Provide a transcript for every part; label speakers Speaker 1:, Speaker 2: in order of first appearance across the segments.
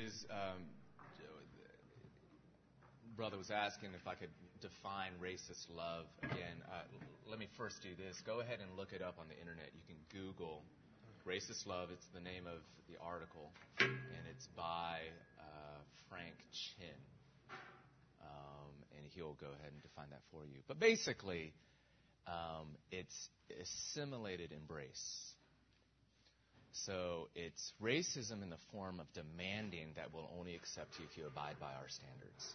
Speaker 1: is brother was asking if I could define racist love again. Let me first do this. Go ahead and look it up on the internet. You can Google racist love. It's the name of the article, and it's by Frank Chin. And he'll go ahead and define that for you. But basically, it's assimilated embrace. So it's racism in the form of demanding that we'll only accept you if you abide by our standards.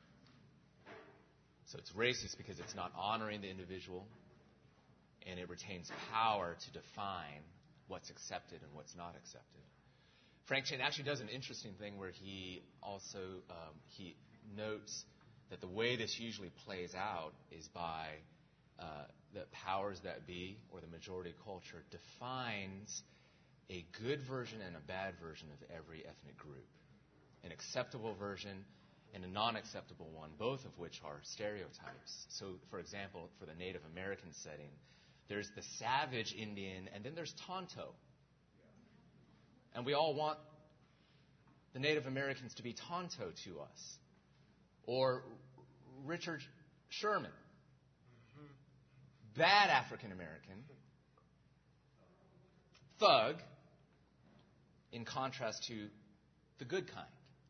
Speaker 1: So it's racist because it's not honoring the individual, and it retains power to define what's accepted and what's not accepted. Frank Chin actually does an interesting thing where he also he notes that the way this usually plays out is by the powers that be, or the majority culture, defines a good version and a bad version of every ethnic group. An acceptable version and a non-acceptable one, both of which are stereotypes. So, for example, for the Native American setting, there's the savage Indian, and then there's Tonto. And we all want the Native Americans to be Tonto to us. Or Richard Sherman, bad African American, thug, in contrast to the good kind.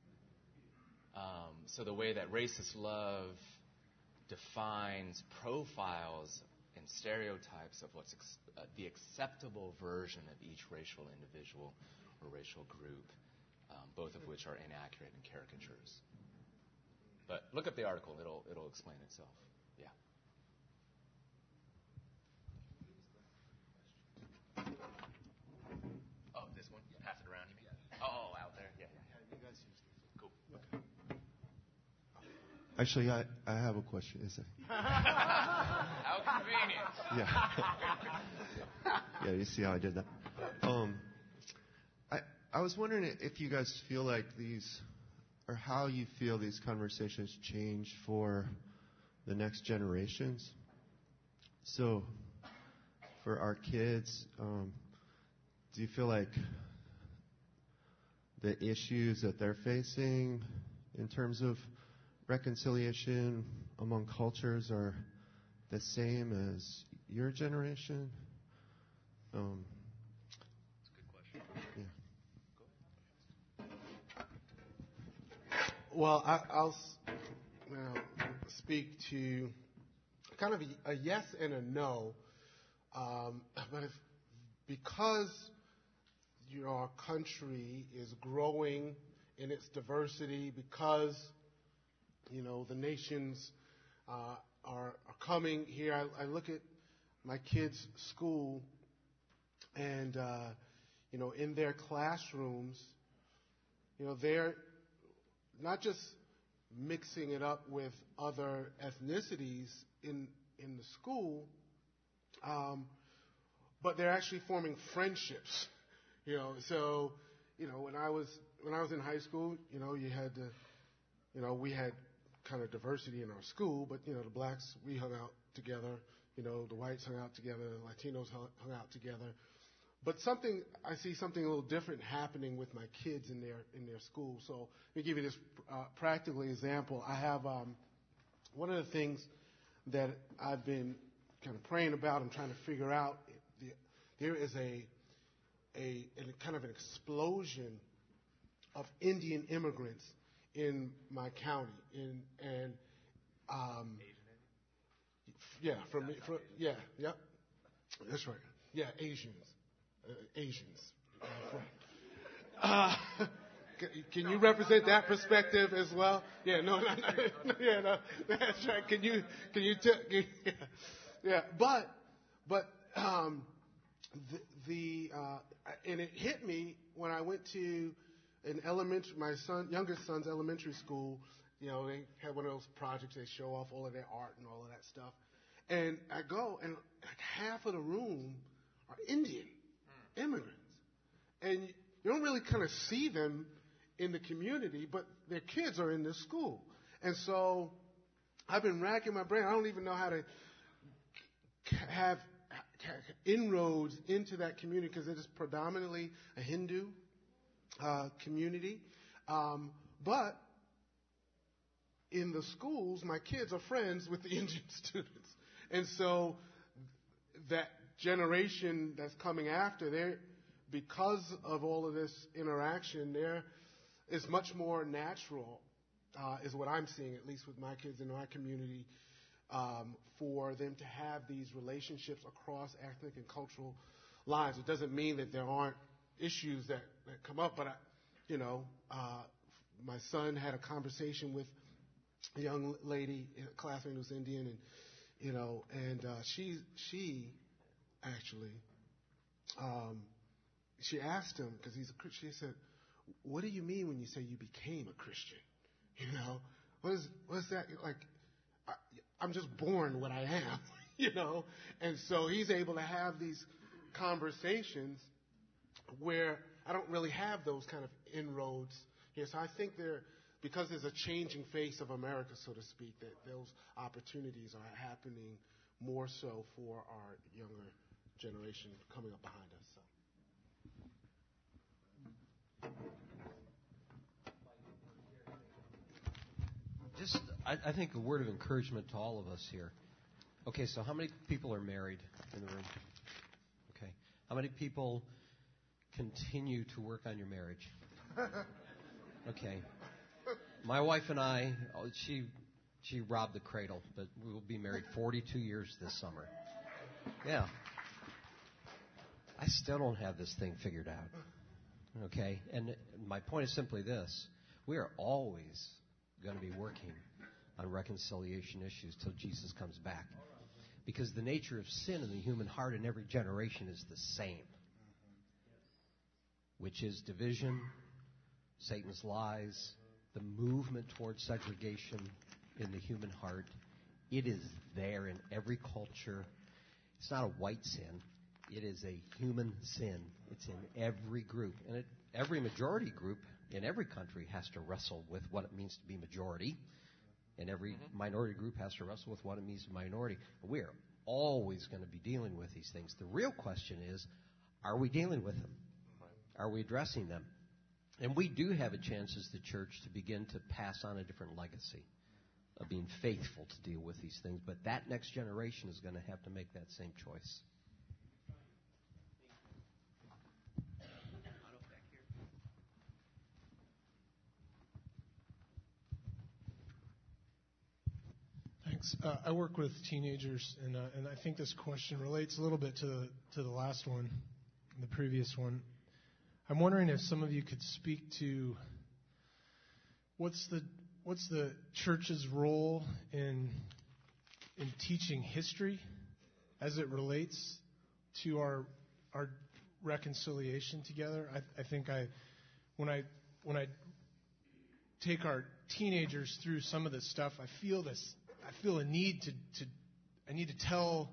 Speaker 1: So the way that racist love defines profiles and stereotypes of what's the acceptable version of each racial individual or racial group, both of which are inaccurate and caricatures. But look up the article; it'll explain itself. Yeah. Oh, this one. Pass it around, you mean? Oh, out there. Yeah.
Speaker 2: You guys use this.
Speaker 1: Cool. Okay.
Speaker 2: Actually, I have a question. Is it?
Speaker 1: How convenient.
Speaker 2: Yeah. Yeah, you see how I did that? I was wondering if you guys feel like these, or how you feel these conversations change for the next generations. So, for our kids, do you feel like the issues that they're facing in terms of reconciliation among cultures are the same as your generation?
Speaker 1: That's a good question.
Speaker 2: Yeah.
Speaker 3: Well, I'll speak to kind of a yes and a no. But because our country is growing in its diversity, because the nations are coming here. I look at my kids' school, and in their classrooms, they're not just mixing it up with other ethnicities in the school, but they're actually forming friendships. So when I was in high school, you had to, we had kind of diversity in our school, but the blacks, we hung out together, the whites hung out together, the Latinos hung out together. But I see something a little different happening with my kids in their school. So let me give you this practical example. I have one of the things that I've been kind of praying about and trying to figure out. There is a kind of an explosion of Indian immigrants in my county, that's right. Yeah, Asians. Can you represent that perspective as well? Yeah, no, that's right. Can you tell? Yeah, but and it hit me when I went to my youngest son's elementary school. They had one of those projects. They show off all of their art and all of that stuff. And I go, and like half of the room are Indian immigrants. And you don't really kind of see them in the community, but their kids are in this school. And so I've been racking my brain. I don't even know how to have inroads into that community because it is predominantly a Hindu community. But in the schools, my kids are friends with the Indian students. And so that generation that's coming after, because of all of this interaction, it's much more natural, is what I'm seeing, at least with my kids in my community, for them to have these relationships across ethnic and cultural lines. It doesn't mean that there aren't issues that come up, but my son had a conversation with a young lady, a classmate who's Indian, and she actually, she asked him, because he's a Christian, she said, "What do you mean when you say you became a Christian? What is that like? I'm just born what I am, And so he's able to have these conversations where I don't really have those kind of inroads here. So I think because there's a changing face of America, so to speak, that those opportunities are happening more so for our younger generation coming up behind us.
Speaker 4: So. I think a word of encouragement to all of us here. Okay, so how many people are married in the room? Okay. How many people continue to work on your marriage? Okay. My wife and I, she robbed the cradle, but we will be married 42 years this summer. Yeah. I still don't have this thing figured out. Okay? And my point is simply this. We are always going to be working on reconciliation issues till Jesus comes back. Because the nature of sin in the human heart in every generation is the same. Which is division, Satan's lies, the movement towards segregation in the human heart. It is there in every culture. It's not a white sin. It is a human sin. It's in every group. And every majority group in every country has to wrestle with what it means to be majority. And every minority group has to wrestle with what it means to be minority. But we are always going to be dealing with these things. The real question is, are we dealing with them? Are we addressing them? And we do have a chance as the church to begin to pass on a different legacy of being faithful to deal with these things. But that next generation is going to have to make that same choice.
Speaker 5: Thanks. I work with teenagers, and I think this question relates a little bit to the last one, the previous one. I'm wondering if some of you could speak to what's the church's role in teaching history as it relates to our reconciliation together. I think when I take our teenagers through some of this stuff, I feel a need to tell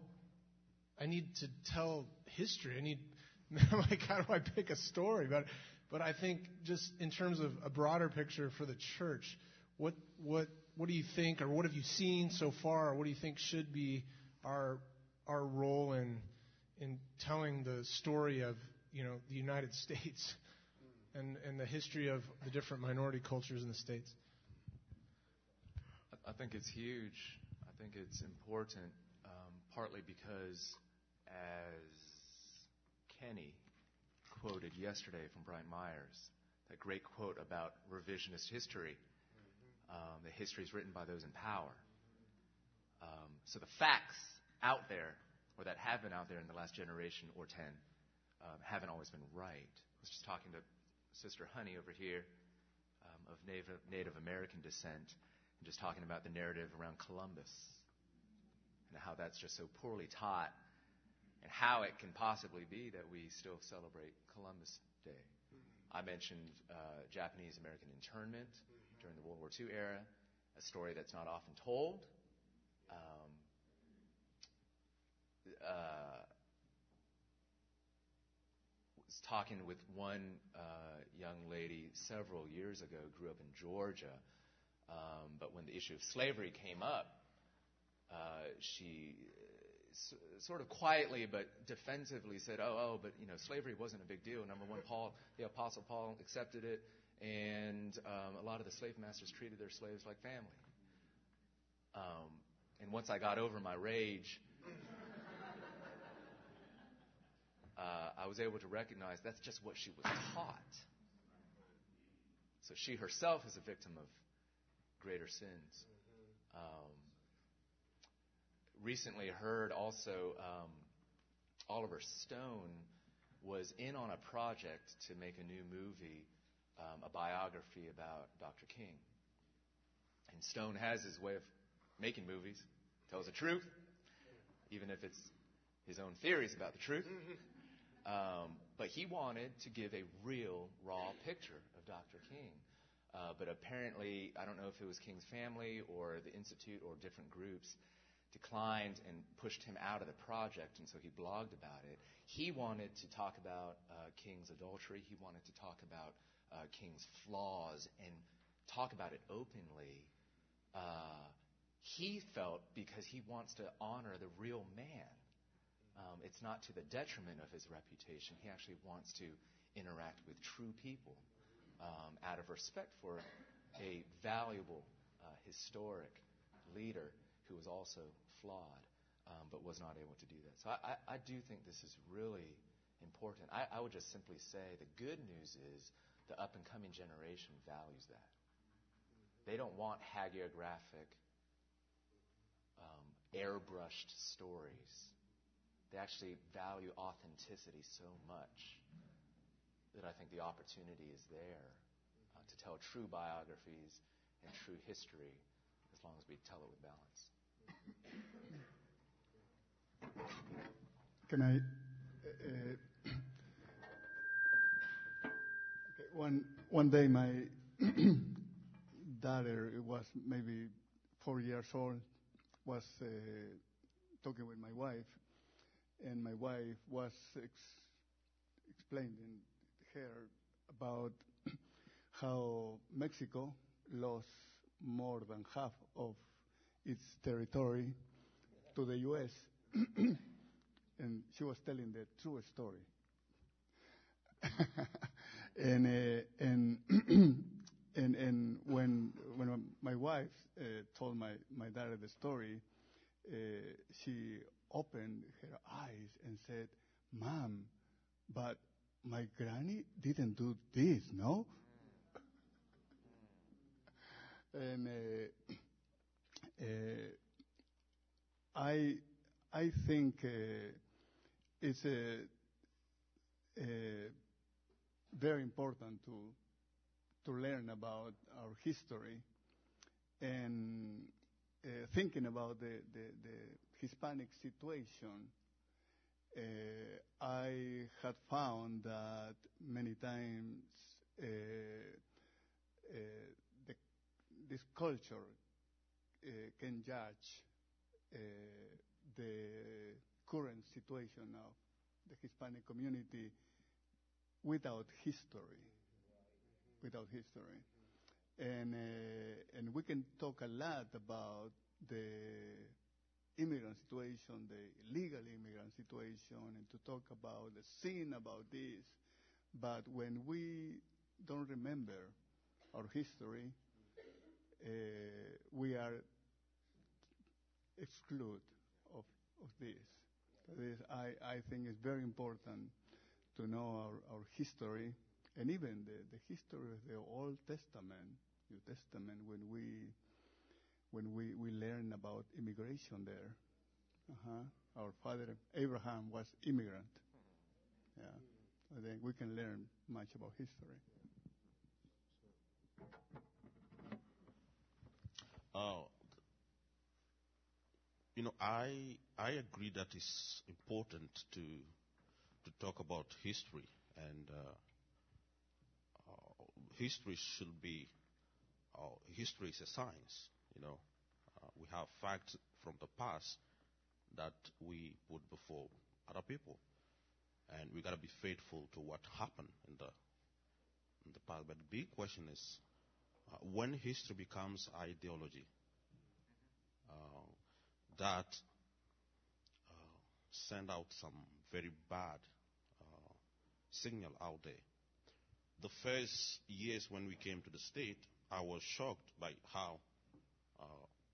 Speaker 5: history. Like, how do I pick a story? But I think just in terms of a broader picture for the church, what do you think, or what have you seen so far, or what do you think should be our role in telling the story of the United States and the history of the different minority cultures in the States?
Speaker 1: I think it's huge. I think it's important, partly because, as Kenny quoted yesterday from Brian Myers, that great quote about revisionist history, that history is written by those in power. So the facts out there, or that have been out there in the last generation or 10, haven't always been right. I was just talking to Sister Honey over here of Native American descent, and just talking about the narrative around Columbus and how that's just so poorly taught, and how it can possibly be that we still celebrate Columbus Day. I mentioned Japanese American internment during the World War II era, a story that's not often told. Was talking with one young lady several years ago, grew up in Georgia, but when the issue of slavery came up, she sort of quietly but defensively said, but slavery wasn't a big deal. Number one, the Apostle Paul accepted it, and a lot of the slave masters treated their slaves like family. And once I got over my rage, I was able to recognize that's just what she was taught. So she herself is a victim of greater sins. Recently heard also Oliver Stone was in on a project to make a new movie, a biography about Dr. King. And Stone has his way of making movies, tells the truth, even if it's his own theories about the truth. But he wanted to give a real, raw picture of Dr. King. But apparently, I don't know if it was King's family or the Institute or different groups, declined and pushed him out of the project, and so he blogged about it. He wanted to talk about King's adultery. He wanted to talk about King's flaws and talk about it openly. He felt because he wants to honor the real man. It's not to the detriment of his reputation. He actually wants to interact with true people out of respect for a valuable, historic leader who was also flawed, but was not able to do that. So I do think this is really important. I would just simply say the good news is the up-and-coming generation values that. They don't want hagiographic, airbrushed stories. They actually value authenticity so much that I think the opportunity is there to tell true biographies and true history as long as we tell it with balance.
Speaker 6: Can I? Okay, one day my daughter, it was maybe 4 years old, was talking with my wife, and my wife was explaining to her about how Mexico lost more than half of its territory to the U.S. And she was telling the true story. and when my wife told my daughter the story, she opened her eyes and said, "Mom, but my granny didn't do this, no?" And I think it's very important to learn about our history, and thinking about the Hispanic situation. I had found that many times this culture can judge the current situation of the Hispanic community without history. And we can talk a lot about the immigrant situation, the illegal immigrant situation, and to talk about the sin about this. But when we don't remember our history, we are excluded of this. I think it's very important to know our history, and even the history of the Old Testament, New Testament, when we learn about immigration there. Our father Abraham was immigrant. Yeah, I think we can learn much about history.
Speaker 7: I agree that it's important to talk about history, and history should be. History is a science. We have facts from the past that we put before other people, and we got to be faithful to what happened in the past. But the big question is, when history becomes ideology, that send out some very bad signal out there. the first years when we came to the state, I was shocked by how uh,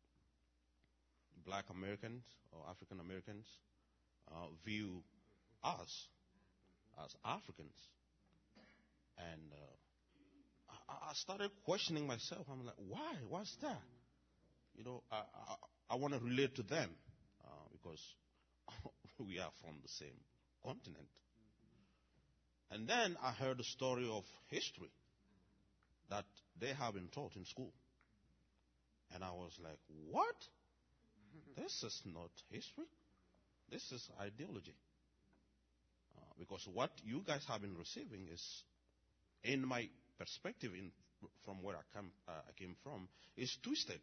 Speaker 7: black Americans or African Americans view us as Africans. And I started questioning myself. I'm like, why? What's that? You know, I want to relate to them because we are from the same continent. And then I heard the story of history that they have been taught in school. And I was like, what? This is not history. This is ideology. Because what you guys have been receiving is, in my perspective, from where I came from, is twisted.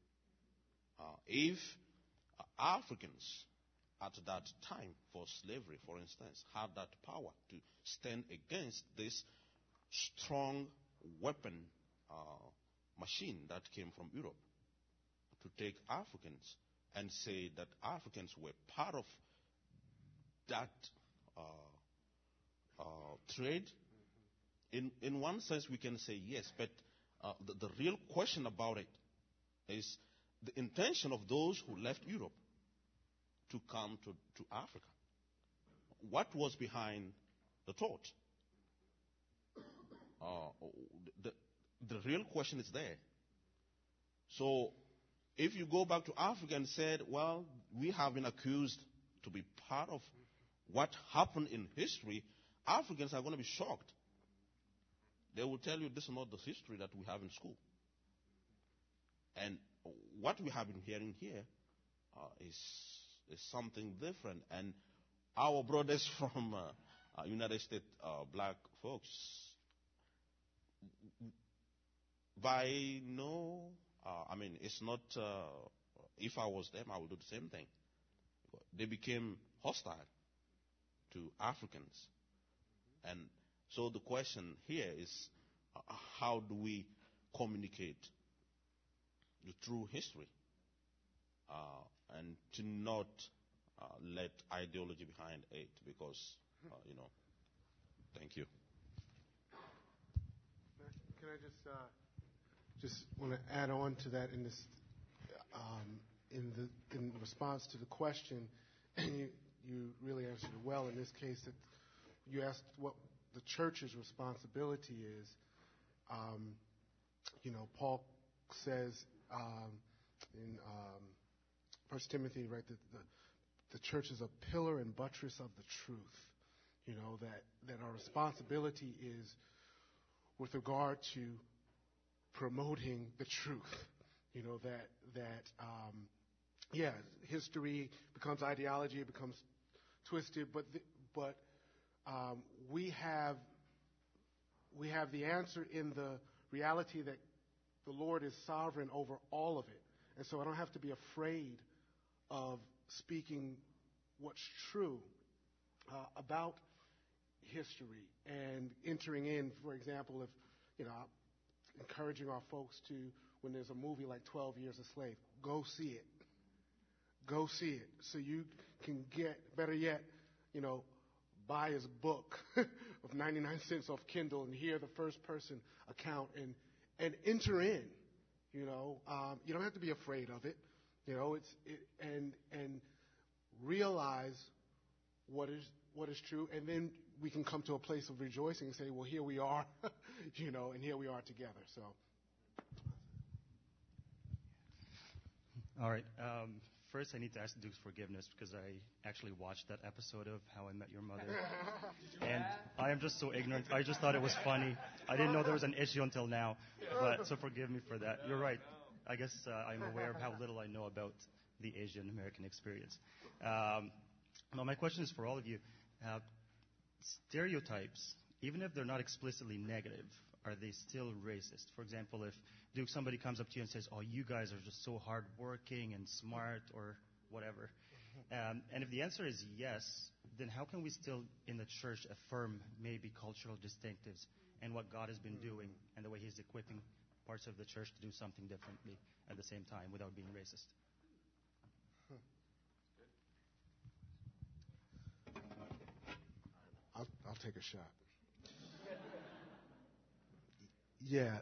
Speaker 7: If Africans at that time for slavery, for instance, had that power to stand against this strong weapon machine that came from Europe to take Africans and say that Africans were part of that trade, in one sense we can say yes, but the real question about it is the intention of those who left Europe to come to Africa. What was behind the thought? The real question is there. So if you go back to Africa and said, well, we have been accused to be part of what happened in history, Africans are going to be shocked. They will tell you this is not the history that we have in school. And what we have been hearing here is something different. And our brothers from United States, black folks, it's not, if I was them, I would do the same thing. They became hostile to Africans. And so the question here is, how do we communicate the true history and to not let ideology behind it? Because, thank you.
Speaker 3: Can I just want to add on to that in this, in response to the question, you really answered it well in this case. That you asked what the church's responsibility is. Paul says in 1 Timothy, right, that the church is a pillar and buttress of the truth. That our responsibility is with regard to promoting the truth. History becomes ideology, it becomes twisted, but we have the answer in the reality that the Lord is sovereign over all of it. And so I don't have to be afraid of speaking what's true about history and entering in, for example, if, encouraging our folks to, when there's a movie like 12 Years a Slave, go see it. Go see it so you can get, better yet, buy his book of 99 cents off Kindle and hear the first person account and enter in. You don't have to be afraid of it. And realize what is true, and then we can come to a place of rejoicing and say, well, here we are, and here we are together. So.
Speaker 8: All right. First, I need to ask Duke's forgiveness because I actually watched that episode of How I Met Your Mother. And I am just so ignorant. I just thought it was funny. I didn't know there was an issue until now. So forgive me for that. You're right. I guess I'm aware of how little I know about the Asian American experience. Now, my question is for all of you. Stereotypes, even if they're not explicitly negative, are they still racist? For example, if somebody comes up to you and says, oh, you guys are just so hardworking and smart or whatever. And if the answer is yes, then how can we still in the church affirm maybe cultural distinctives and what God has been doing and the way he's equipping parts of the church to do something differently at the same time without being racist?
Speaker 3: I'll take a shot. yeah,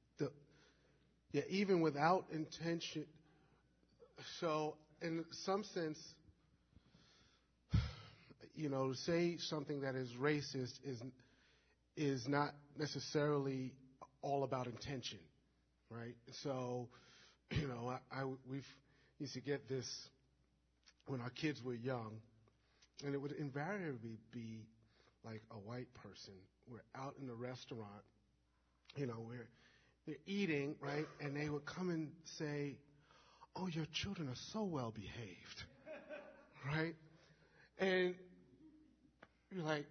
Speaker 3: even without intention. So, in some sense, to say something that is racist is not necessarily all about intention, right? So, we used to get this when our kids were young, and it would invariably be like a white person. We're out in the restaurant, they're eating, right? And they would come and say, "Oh, your children are so well behaved," right? And you're like,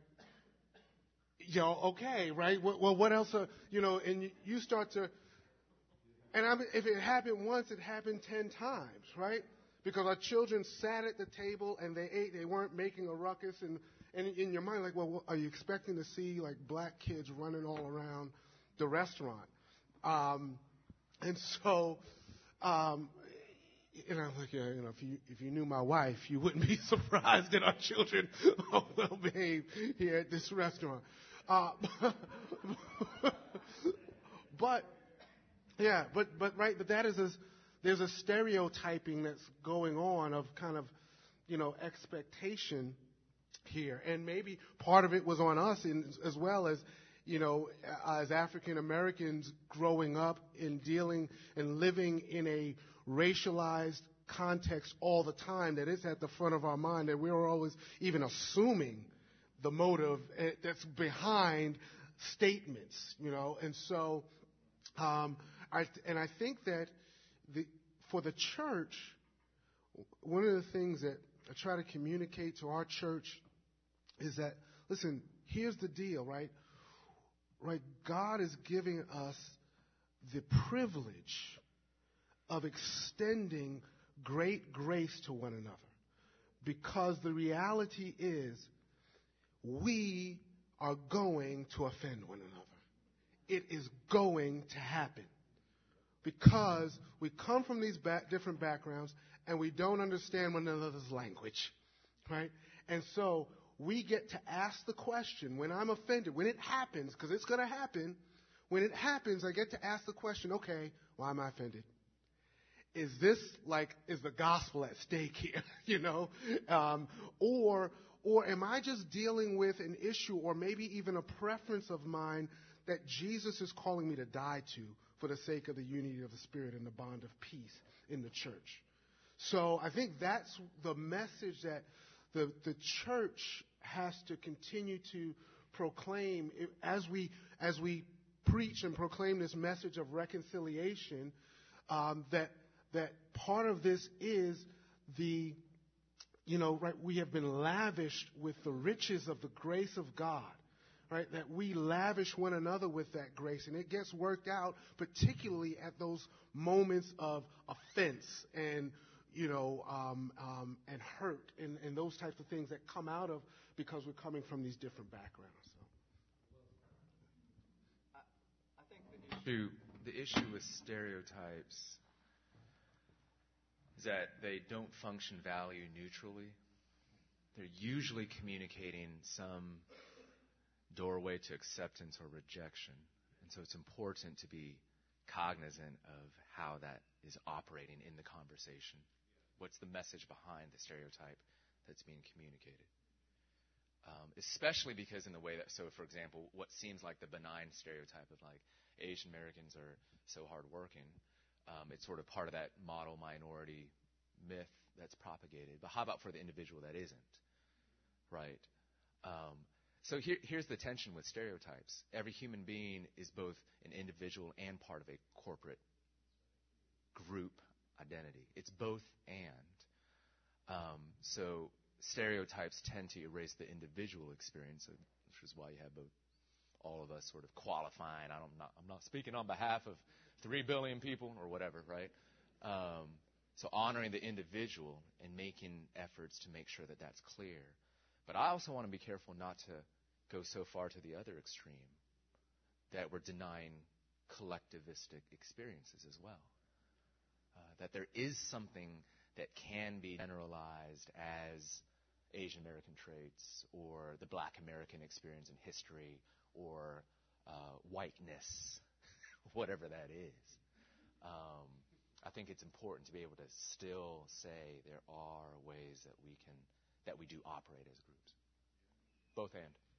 Speaker 3: okay, right? Well, what else? And you start to, and if it happened once, it happened 10 times, right? Because our children sat at the table and they ate, they weren't making a ruckus, and in your mind, like, well, are you expecting to see like black kids running all around the restaurant? And so, like, if you knew my wife, you wouldn't be surprised that our children are well behaved here at this restaurant. But there's a stereotyping that's going on of kind of, expectation here, and maybe part of it was on us as well as, as African Americans growing up in dealing and living in a racialized context all the time, that it's at the front of our mind, that we're always even assuming the motive that's behind statements, and so I think that for the church, one of the things that I try to communicate to our church is that, listen, here's the deal, right? Right, God is giving us the privilege of extending great grace to one another, because the reality is we are going to offend one another. It is going to happen because we come from these different backgrounds and we don't understand one another's language, right? And so we get to ask the question when I'm offended, when it happens, because it's going to happen. When it happens, I get to ask the question, okay, why am I offended? Is the gospel at stake here, or am I just dealing with an issue or maybe even a preference of mine that Jesus is calling me to die to for the sake of the unity of the Spirit and the bond of peace in the church? So I think that's the message that the church has to continue to proclaim as we preach and proclaim this message of reconciliation, that part of this is right, we have been lavished with the riches of the grace of God, right? That we lavish one another with that grace, and it gets worked out particularly at those moments of offense and and hurt and those types of things that come out of because we're coming from these different backgrounds. So.
Speaker 1: I think the issue with stereotypes is that they don't function value neutrally. They're usually communicating some doorway to acceptance or rejection. And so it's important to be cognizant of how that is operating in the conversation. What's the message behind the stereotype that's being communicated? Especially because in the way that, so for example, what seems like the benign stereotype of like Asian Americans are so hardworking, it's sort of part of that model minority myth that's propagated. But how about for the individual that isn't, right? So here's the tension with stereotypes. Every human being is both an individual and part of a corporate group identity. It's both and. So stereotypes tend to erase the individual experience, which is why you have all of us sort of qualifying. I'm not speaking on behalf of 3 billion people or whatever, right? So honoring the individual and making efforts to make sure that that's clear. But I also want to be careful not to go so far to the other extreme that we're denying collectivistic experiences as well. That there is something that can be generalized as Asian American traits or the Black American experience in history or whiteness whatever that is. I think it's important to be able to still say there are ways that we do operate as groups. Both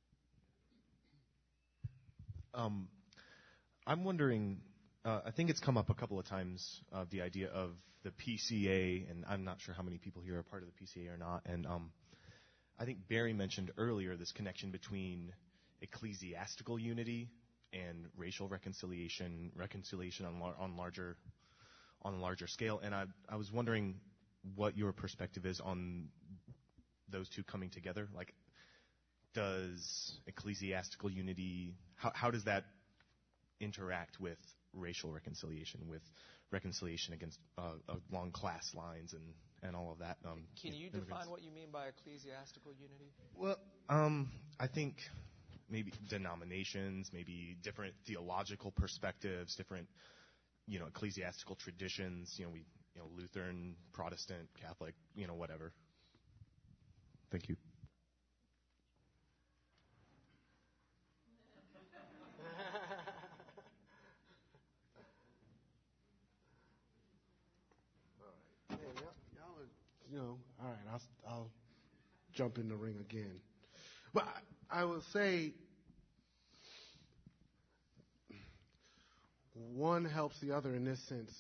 Speaker 1: and.
Speaker 9: I'm wondering, I think it's come up a couple of times, the idea of the PCA, and I'm not sure how many people here are part of the PCA or not. And I think Barry mentioned earlier this connection between ecclesiastical unity and racial reconciliation on a larger scale. And I was wondering what your perspective is on those two coming together. Like, does ecclesiastical unity, how does that interact with racial reconciliation, with reconciliation against along class lines and all of that?
Speaker 1: Can you define what you mean by ecclesiastical unity?
Speaker 9: Well, I think maybe denominations, maybe different theological perspectives, different, ecclesiastical traditions. Lutheran, Protestant, Catholic, whatever. Thank you.
Speaker 3: All right, I'll jump in the ring again. But I will say one helps the other in this sense.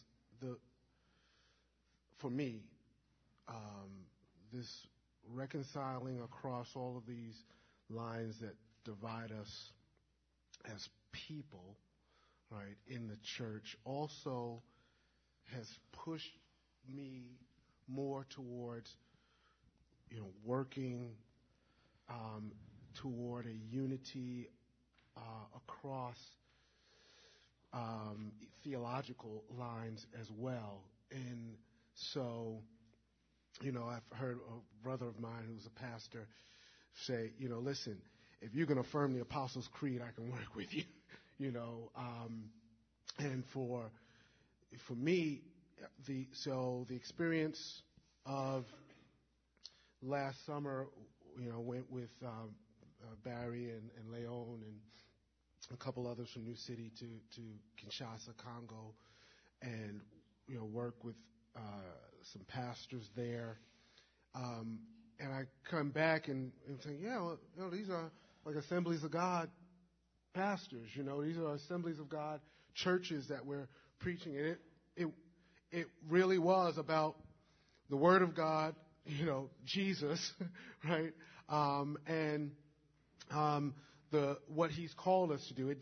Speaker 3: For me, this reconciling across all of these lines that divide us as people, right, in the church also has pushed me more towards, working toward a unity across theological lines as well. And so, I've heard a brother of mine who's a pastor say, listen, if you can affirm the Apostles' Creed, I can work with you, and for me, the experience of last summer, went with Barry and Leon and a couple others from New City to Kinshasa, Congo, and work with some pastors there. And I come back and say, these are like Assemblies of God pastors. These are Assemblies of God churches that we're preaching. And it really was about the Word of God, Jesus, right? And what He's called us to do.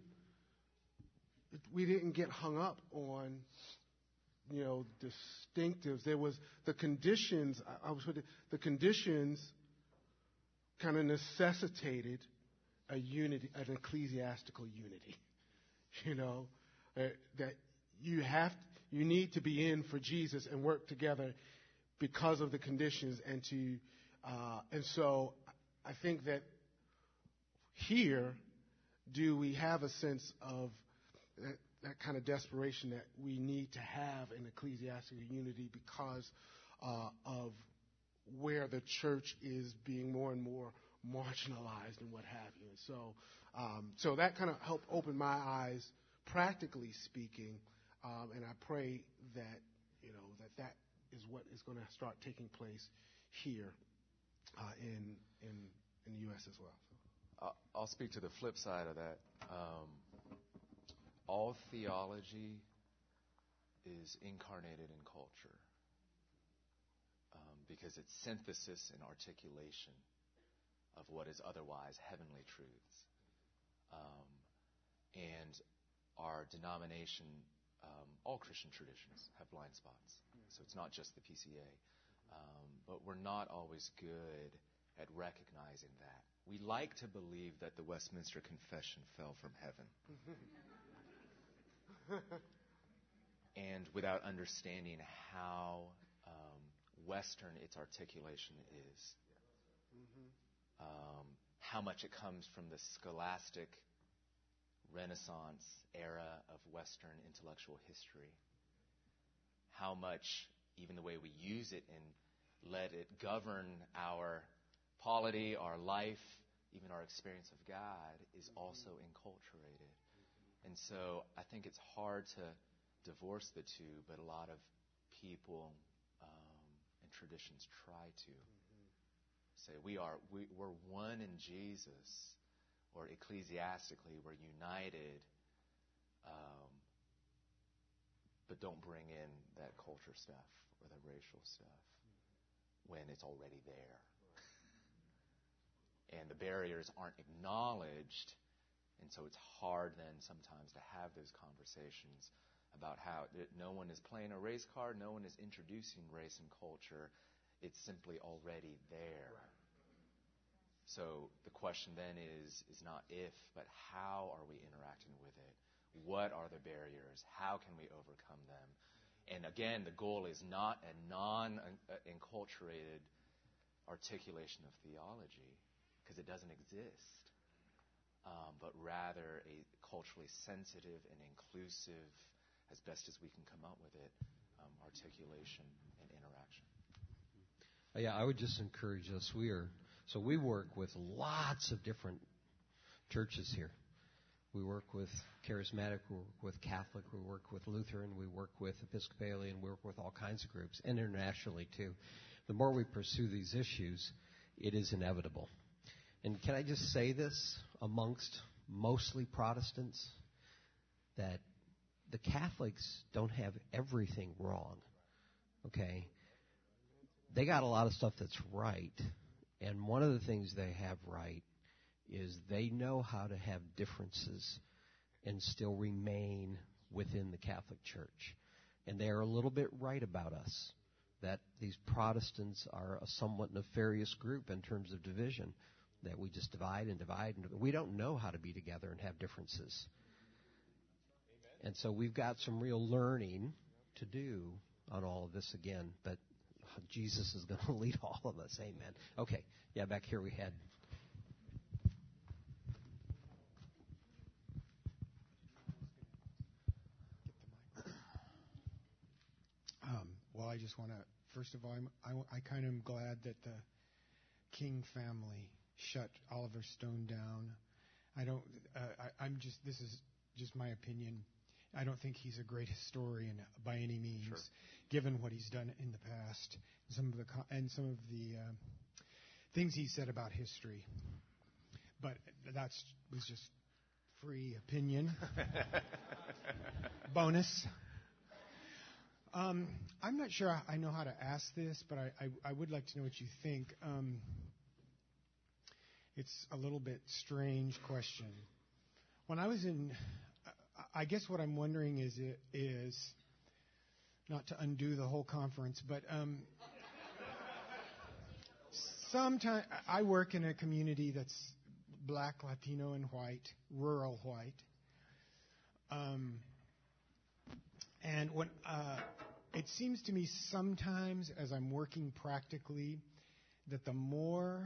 Speaker 3: We didn't get hung up on, distinctives. There was the conditions. The conditions kind of necessitated a unity, an ecclesiastical unity. That you need to be in for Jesus and work together because of the conditions, and so I think that here, do we have a sense of that kind of desperation that we need to have in ecclesiastical unity because of where the church is being more and more marginalized and what have you. So that kind of helped open my eyes, practically speaking, and I pray that that is what is going to start taking place here in the U.S. as well.
Speaker 1: I'll speak to the flip side of that. All theology is incarnated in culture because it's synthesis and articulation of what is otherwise heavenly truths. And our denomination, all Christian traditions have blind spots. So it's not just the PCA. But we're not always good at recognizing that. We like to believe that the Westminster Confession fell from heaven. And without understanding how Western its articulation is. How much it comes from the scholastic Renaissance era of Western intellectual history. How much, even the way we use it and let it govern our polity, our life, even our experience of God, is also enculturated. And so I think it's hard to divorce the two, but a lot of people and traditions try to say we're one in Jesus, or ecclesiastically we're united, but don't bring in that culture stuff or the racial stuff when it's already there. And the barriers aren't acknowledged, and so it's hard then sometimes to have those conversations about how no one is playing a race card, no one is introducing race and culture. It's simply already there. So the question then is not if, but how are we interacting with it? What are the barriers? How can we overcome them? And again, the goal is not a non-enculturated articulation of theology, because it doesn't exist, but rather a culturally sensitive and inclusive, as best as we can come up with it, articulation and interaction.
Speaker 4: Yeah, I would just encourage us. We work with lots of different churches here. We work with Charismatic, we work with Catholic, we work with Lutheran, we work with Episcopalian, we work with all kinds of groups, and internationally too. The more we pursue these issues, it is inevitable. And can I just say this amongst mostly Protestants, that the Catholics don't have everything wrong, okay? They got a lot of stuff that's right, and one of the things they have right is they know how to have differences and still remain within the Catholic Church. And they are a little bit right about us, that these Protestants are a somewhat nefarious group in terms of division, that we just divide and divide. And we don't know how to be together and have differences. And so we've got some real learning to do on all of this again, but Jesus is going to lead all of us. Amen. Okay. Yeah, back here we had...
Speaker 10: Well, I just want to, first of all, I kind of am glad that the King family shut Oliver Stone down. This is just my opinion. I don't think he's a great historian by any means,
Speaker 1: Sure.
Speaker 10: Given what he's done in the past, some of the things he said about history. But that was just free opinion. Bonus. I'm not sure I know how to ask this, but I would like to know what you think. It's a little bit strange question. When I was I guess what I'm wondering is not to undo the whole conference, but sometimes I work in a community that's Black, Latino, and white, rural white. And when it seems to me sometimes, as I'm working practically, that the more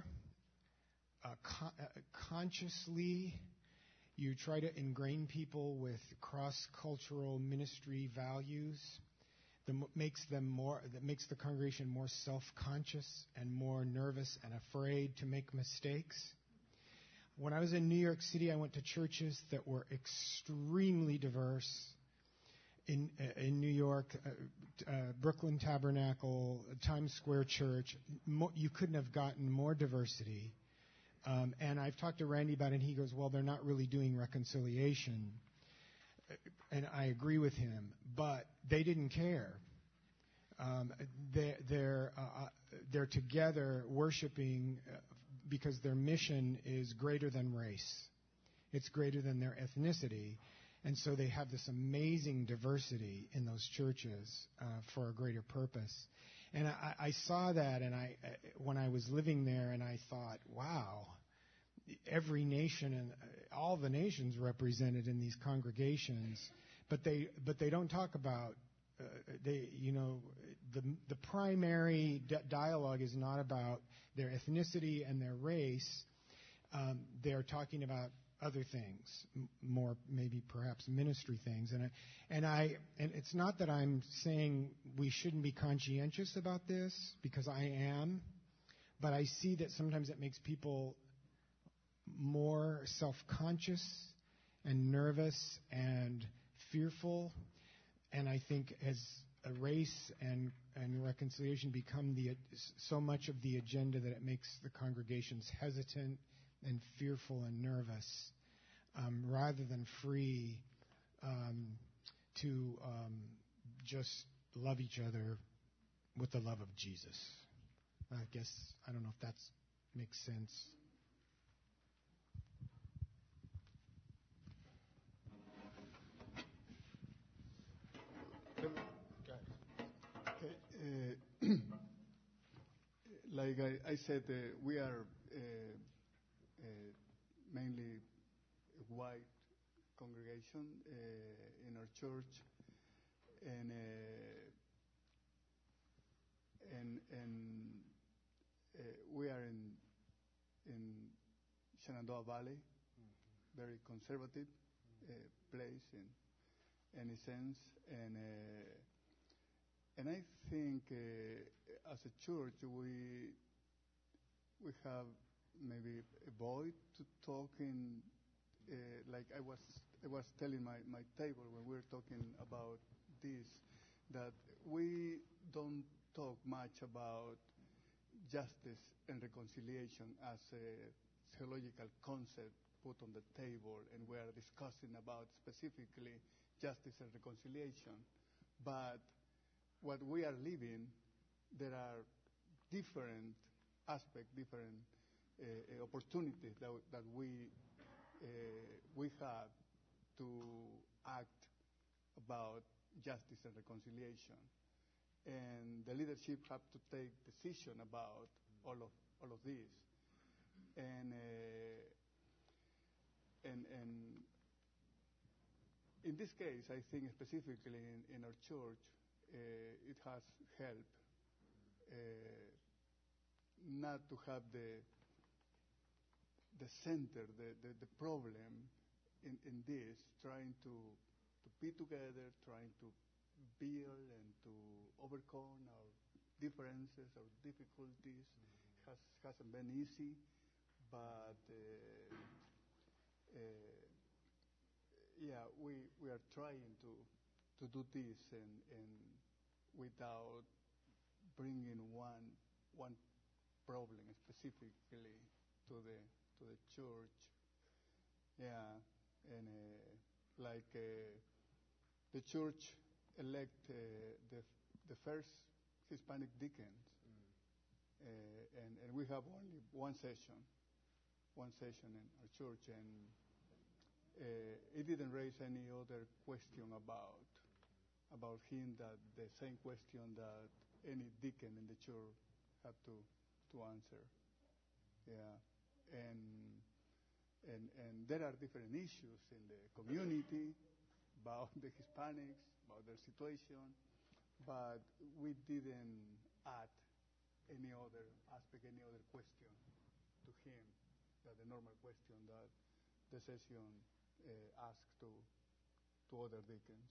Speaker 10: consciously you try to ingrain people with cross-cultural ministry values, that makes the congregation more self-conscious and more nervous and afraid to make mistakes. When I was in New York City, I went to churches that were extremely diverse. In New York, Brooklyn Tabernacle, Times Square Church, you couldn't have gotten more diversity. And I've talked to Randy about it, and he goes, well, they're not really doing reconciliation. And I agree with him, but they didn't care. They're together worshiping because their mission is greater than race. It's greater than their ethnicity. And so they have this amazing diversity in those churches for a greater purpose. And I saw that, and when I was living there, and I thought, wow, every nation and all the nations represented in these congregations, but they don't talk about the primary dialogue is not about their ethnicity and their race. They're talking about other things, more maybe perhaps ministry things, and it's not that I'm saying we shouldn't be conscientious about this, because I am, but I see that sometimes it makes people more self-conscious and nervous and fearful. And I think as a race and reconciliation become so much of the agenda that it makes the congregations hesitant and fearful and nervous, rather than free to just love each other with the love of Jesus. I guess, I don't know if that makes sense.
Speaker 6: Like I said, we are mainly a white congregation in our church, and we are in Shenandoah Valley, very conservative place in any sense, and I think as a church we have maybe a void to talk in, like I was telling my table when we were talking about this, that we don't talk much about justice and reconciliation as a theological concept put on the table, and we are discussing about specifically justice and reconciliation. But what we are living, there are different aspects, different opportunities that we have to act about justice and reconciliation, and the leadership have to take decision about all of this, and in this case, I think specifically in our church, it has helped not to have the center, the problem in this, trying to be together, trying to build and to overcome our differences, our difficulties. Hasn't been easy, but yeah, we are trying to do this and without bringing one problem specifically to the church. Yeah, and like the church elect the first Hispanic deacons, and we have only one session in our church, and it didn't raise any other question about him, that the same question that any deacon in the church have to answer. Yeah, and there are different issues in the community about the Hispanics, about their situation, but we didn't add any other aspect, any other question to him, that the normal question that the session asked to other deacons.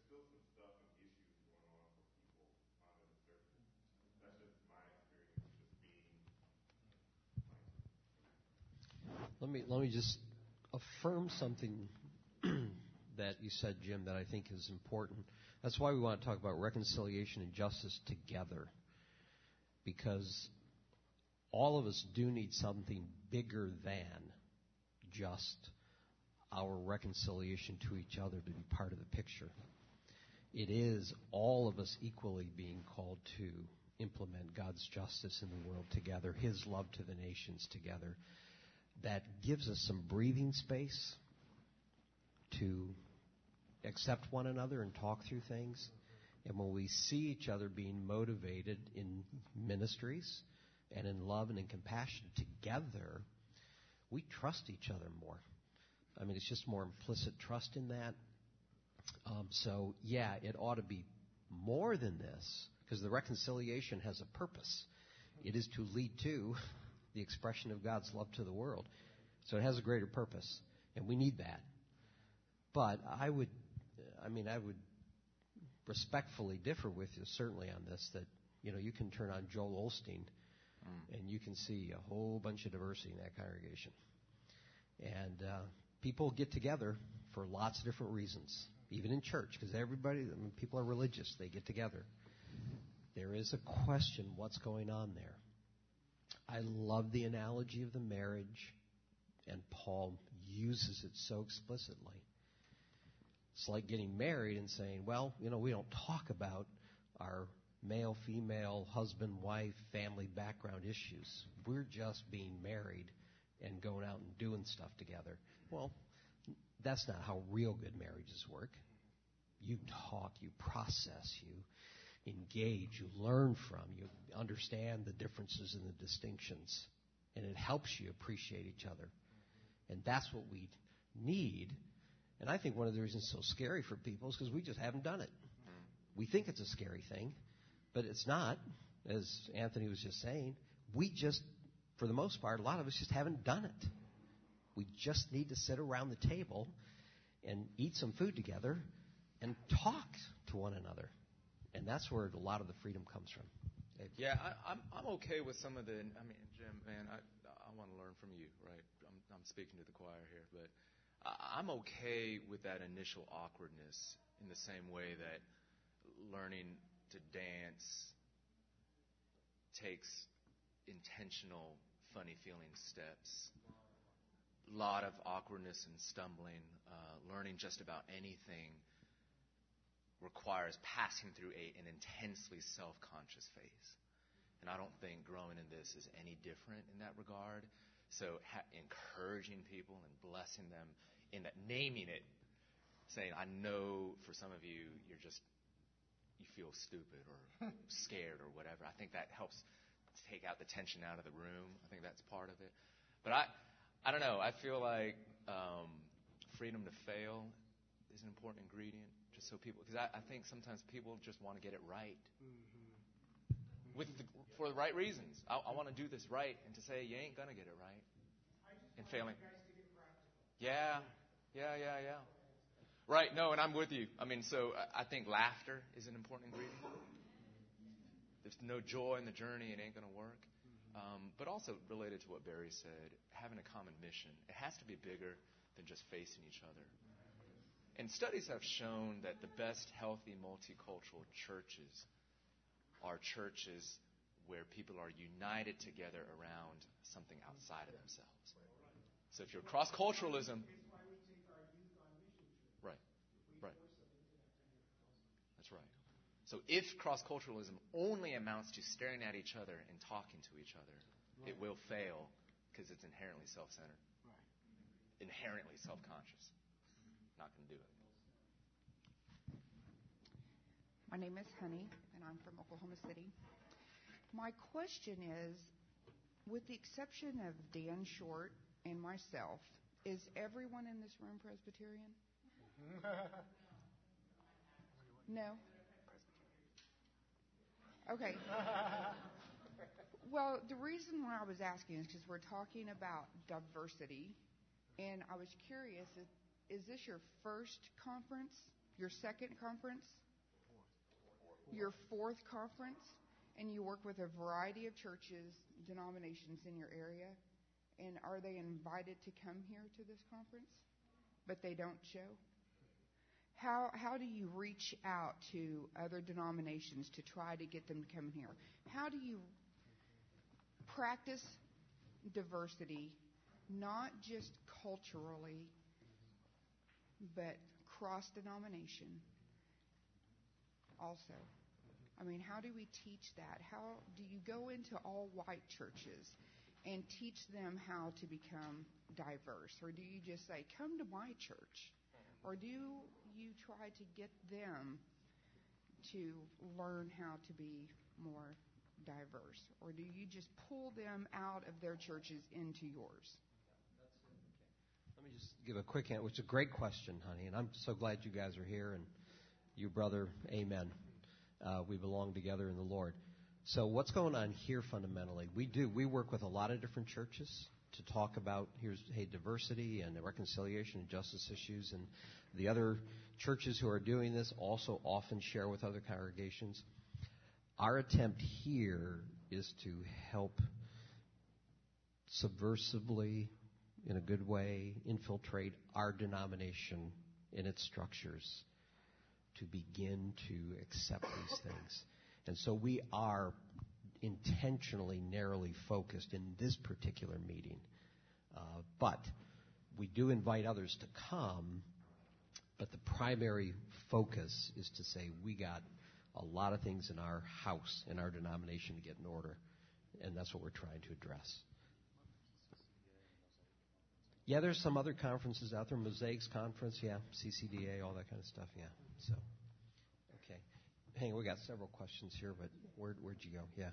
Speaker 2: still some stuff and issues going on for people under the surface. That's just my experience, just being.
Speaker 4: Let me just affirm something that you said, Jim, that I think is important. That's why we want to talk about reconciliation and justice together, because all of us do need something bigger than just our reconciliation to each other to be part of the picture. It is all of us equally being called to implement God's justice in the world together, His love to the nations together. That gives us some breathing space to accept one another and talk through things. And when we see each other being motivated in ministries and in love and in compassion together, we trust each other more. I mean, it's just more implicit trust in that. So, yeah, it ought to be more than this, because the reconciliation has a purpose. It is to lead to the expression of God's love to the world. So it has a greater purpose, and we need that. But I would respectfully differ with you certainly on this, that, you can turn on Joel Osteen and you can see a whole bunch of diversity in that congregation. And people get together for lots of different reasons, even in church, because people are religious. They get together. There is a question, what's going on there? I love the analogy of the marriage, and Paul uses it so explicitly. It's like getting married and saying, well, we don't talk about our male, female, husband, wife, family background issues. We're just being married and going out and doing stuff together. Well, that's not how real good marriages work. You talk, you process, you engage, you learn from, you understand the differences and the distinctions, and it helps you appreciate each other. And that's what we need. And I think one of the reasons it's so scary for people is because we just haven't done it. We think it's a scary thing, but it's not, as Anthony was just saying. We just, for the most part, a lot of us just haven't done it. We just need to sit around the table and eat some food together and talk to one another. And that's where a lot of the freedom comes from.
Speaker 1: Yeah, I'm okay with some of the. I mean, Jim, man, I want to learn from you, right? I'm speaking to the choir here, but I'm okay with that initial awkwardness in the same way that learning to dance takes intentional, funny-feeling steps. A lot of awkwardness and stumbling. Learning just about anything requires passing through an intensely self-conscious phase. And I don't think growing in this is any different in that regard. So encouraging people and blessing them in that, naming it, saying, I know for some of you, you feel stupid or scared or whatever. I think that helps take out the tension out of the room. I think that's part of it. But I don't know. I feel like freedom to fail is an important ingredient. Just so people, because I think sometimes people just want to get it right, for the right reasons. I want to do this right, and to say you ain't gonna get it right, and failing. Yeah. Right. No, and I'm with you. I mean, so I think laughter is an important ingredient. There's no joy in the journey, it ain't gonna work. But also related to what Barry said, having a common mission. It has to be bigger than just facing each other. And studies have shown that the best healthy multicultural churches are churches where people are united together around something outside of themselves. So if you're cross-culturalism... Right. That's right. So if cross-culturalism only amounts to staring at each other and talking to each other, it will fail because it's inherently self-centered. Inherently self-conscious. Not going to do it.
Speaker 11: My name is Honey, and I'm from Oklahoma City. My question is, with the exception of Dan Short and myself, is everyone in this room Presbyterian? No? Okay. Well, the reason why I was asking is because we're talking about diversity, and I was curious, is this your first conference? your second conference, your fourth conference, and you work with a variety of churches, denominations in your area. And are they invited to come here to this conference, but they don't show? How do you reach out to other denominations to try to get them to come here? How do you practice diversity, not just culturally, but cross-denomination also? I mean, how do we teach that? How do you go into all white churches and teach them how to become diverse? Or do you just say, come to my church? Or do you try to get them to learn how to be more diverse? Or do you just pull them out of their churches into yours?
Speaker 4: Let me just give a quick answer, which is a great question, honey, and I'm so glad you guys are here, and you, brother, amen. We belong together in the Lord. So what's going on here fundamentally? We work with a lot of different churches to talk about diversity and reconciliation and justice issues, and the other churches who are doing this also often share with other congregations. Our attempt here is to help subversively, in a good way, infiltrate our denomination in its structures to begin to accept these things. And so we are intentionally narrowly focused in this particular meeting. But we do invite others to come, but the primary focus is to say we got a lot of things in our house, in our denomination to get in order, and that's what we're trying to address. Yeah, there's some other conferences out there, Mosaics Conference, yeah, CCDA, all that kind of stuff, yeah. So, okay. Hang on, we got several questions here, but where'd you go? Yeah.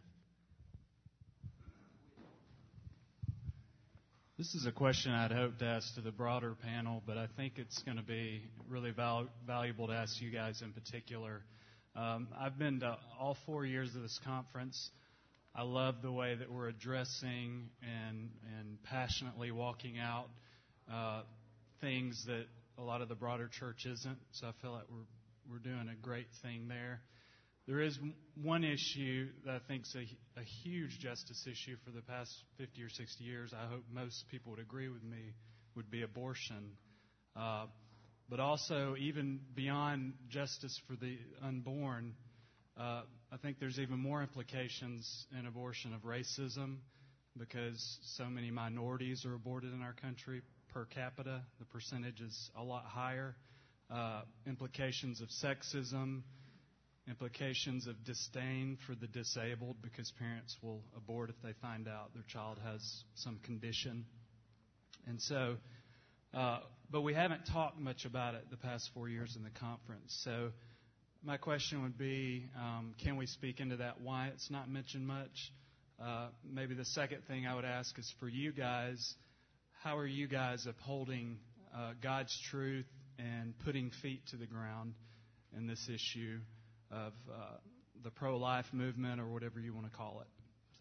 Speaker 12: This is a question I'd hoped to ask to the broader panel, but I think it's going to be really valuable to ask you guys in particular. I've been to all 4 years of this conference. I love the way that we're addressing and passionately walking out things that a lot of the broader church isn't. So I feel like we're doing a great thing there. There is one issue that I think is a huge justice issue for the past 50 or 60 years. I hope most people would agree with me, would be abortion. But also, even beyond justice for the unborn, I think there's even more implications in abortion of racism, because so many minorities are aborted in our country per capita. The percentage is a lot higher. Implications of sexism, implications of disdain for the disabled, because parents will abort if they find out their child has some condition. And so, but we haven't talked much about it the past 4 years in the conference. So my question would be, can we speak into that, why it's not mentioned much? Maybe the second thing I would ask is for you guys, how are you guys upholding God's truth and putting feet to the ground in this issue of the pro-life movement, or whatever you want to call it? So,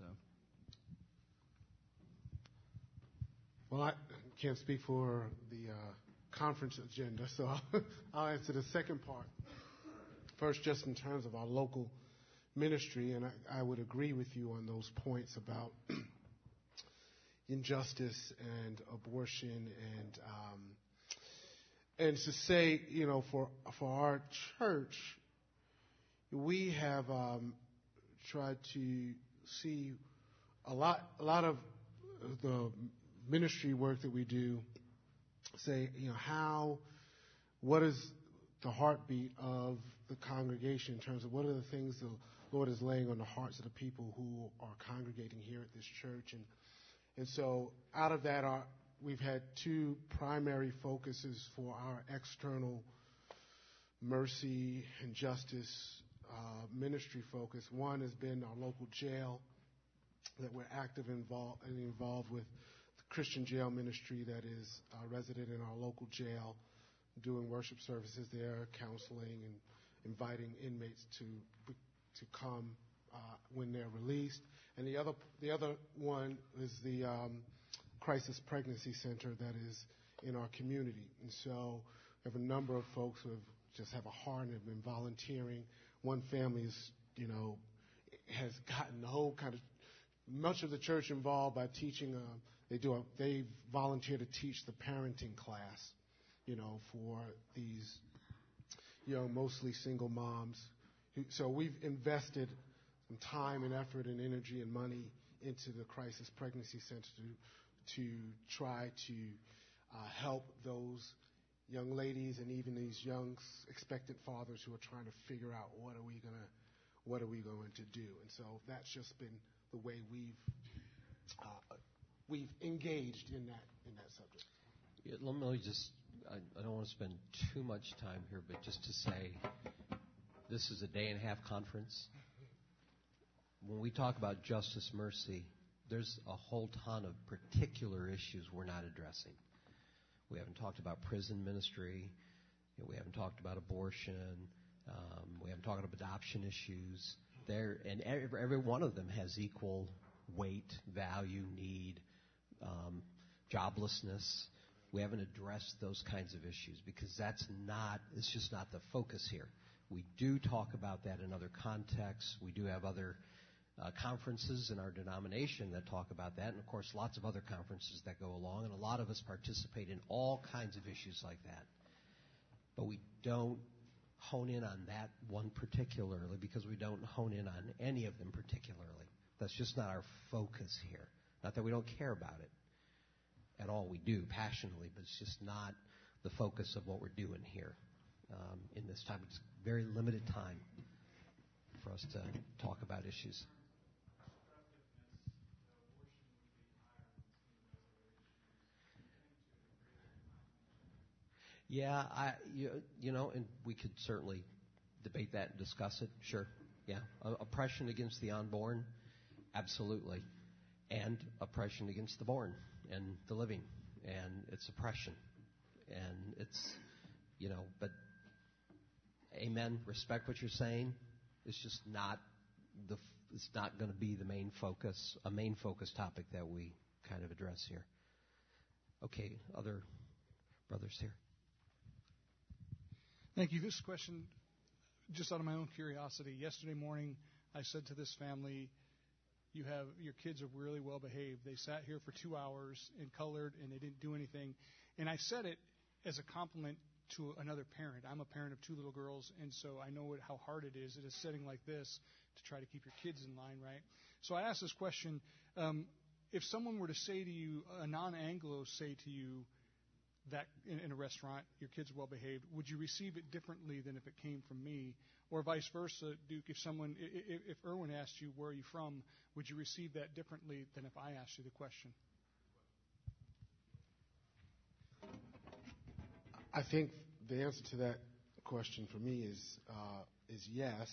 Speaker 3: well, I can't speak for the conference agenda, so I'll answer the second part. First, just in terms of our local ministry, and I would agree with you on those points about injustice and abortion, and to say, for our church, we have tried to see a lot of the ministry work that we do. Say, what is the heartbeat of the congregation in terms of what are the things the Lord is laying on the hearts of the people who are congregating here at this church, and so out of that, we've had two primary focuses for our external mercy and justice ministry focus. One has been our local jail, that we're involved with the Christian jail ministry that is resident in our local jail, doing worship services there, counseling, and inviting inmates to come when they're released. And the other one is the Crisis Pregnancy Center that is in our community. And so we have a number of folks who have just have a heart and have been volunteering. One family is, has gotten the whole kind of much of the church involved by teaching. They volunteer to teach the parenting class, for these mostly single moms. So we've invested some time and effort and energy and money into the Crisis Pregnancy Center to try to help those young ladies and even these young expectant fathers who are trying to figure out what are we going to do. And so that's just been the way we've engaged in that subject.
Speaker 4: Yeah, let me just, I don't want to spend too much time here, but just to say, this is a day-and-a-half conference. When we talk about justice, mercy, there's a whole ton of particular issues we're not addressing. We haven't talked about prison ministry. We haven't talked about abortion. We haven't talked about adoption issues. And every one of them has equal weight, value, need, joblessness. We haven't addressed those kinds of issues because it's just not the focus here. We do talk about that in other contexts. We do have other conferences in our denomination that talk about that, and of course lots of other conferences that go along, and a lot of us participate in all kinds of issues like that. But we don't hone in on that one particularly because we don't hone in on any of them particularly. That's just not our focus here. Not that we don't care about it at all. We do passionately, but it's just not the focus of what we're doing here in this time. It's very limited time for us to talk about issues. Yeah, and we could certainly debate that and discuss it. Sure, yeah. Oppression against the unborn, absolutely. And oppression against the born and the living. And it's oppression. And it's, but amen, respect what you're saying. It's just not it's not going to be a main focus topic that we kind of address here. Okay, other brothers here.
Speaker 13: Thank you. This question, just out of my own curiosity. Yesterday morning, I said to this family, your kids are really well behaved. They sat here for 2 hours and colored, and they didn't do anything. And I said it as a compliment to another parent. I'm a parent of 2 little girls, and so I know how hard it is in a setting like this to try to keep your kids in line, right? So I asked this question. If someone were to say to you, a non-Anglo say to you, that in a restaurant, your kid's well behaved, would you receive it differently than if it came from me? Or vice versa, Duke, if Erwin asked you, where are you from, would you receive that differently than if I asked you the question?
Speaker 3: I think the answer to that question for me is yes.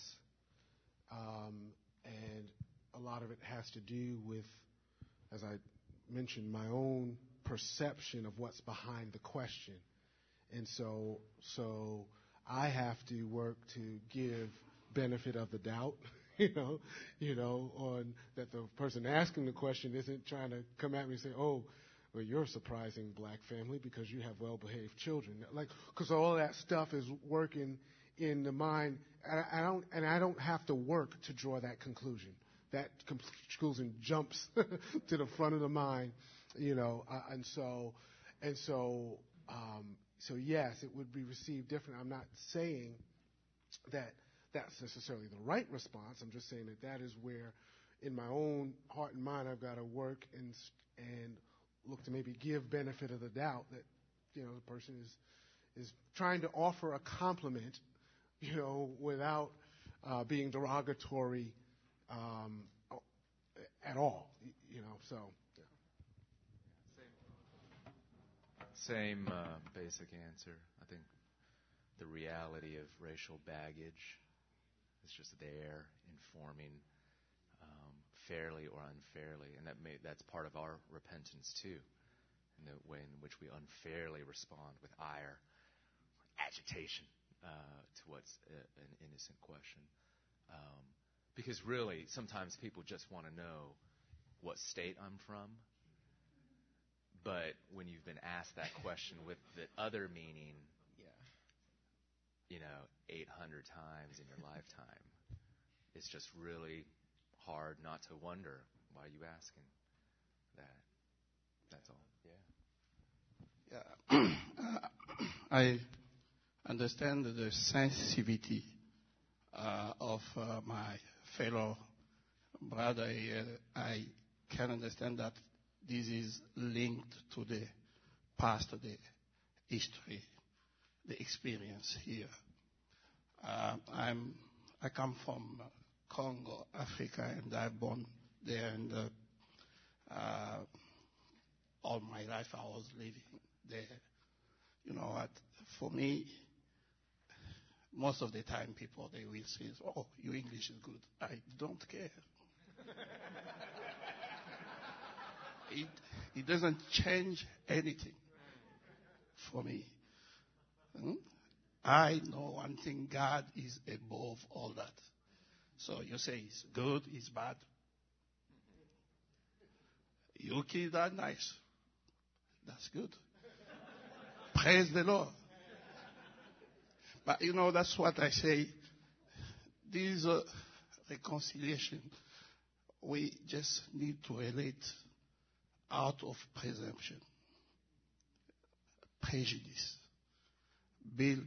Speaker 3: And a lot of it has to do with, as I mentioned, my own perception of what's behind the question. And so I have to work to give benefit of the doubt, on that the person asking the question isn't trying to come at me and say, oh, well, you're a surprising black family because you have well-behaved children. Because all of that stuff is working in the mind, and I don't have to work to draw that conclusion. That conclusion jumps to the front of the mind. So yes, it would be received different. I'm not saying that that's necessarily the right response. I'm just saying that is where, in my own heart and mind, I've got to work and look to maybe give benefit of the doubt that the person is trying to offer a compliment, without being derogatory at all. So.
Speaker 1: Same basic answer. I think the reality of racial baggage is just there, informing fairly or unfairly, and that's part of our repentance too, in the way in which we unfairly respond with ire, agitation to what's an innocent question. Because really, sometimes people just want to know what state I'm from. But when you've been asked that question with the other meaning, 800 times in your lifetime. It's just really hard not to wonder why you asking that. That's all.
Speaker 14: Yeah. I understand the sensitivity of my fellow brother here. I can understand that this is linked to the past, the history, the experience here. I come from Congo, Africa, and I born there, and all my life I was living there. You know what? For me, most of the time people, they will say, "Oh, your English is good." I don't care. It doesn't change anything for me. I know one thing: God is above all that. So you say it's good, it's bad. Your kids are nice. That's good. Praise the Lord. But that's what I say. This reconciliation, we just need to relate out of presumption, prejudice, build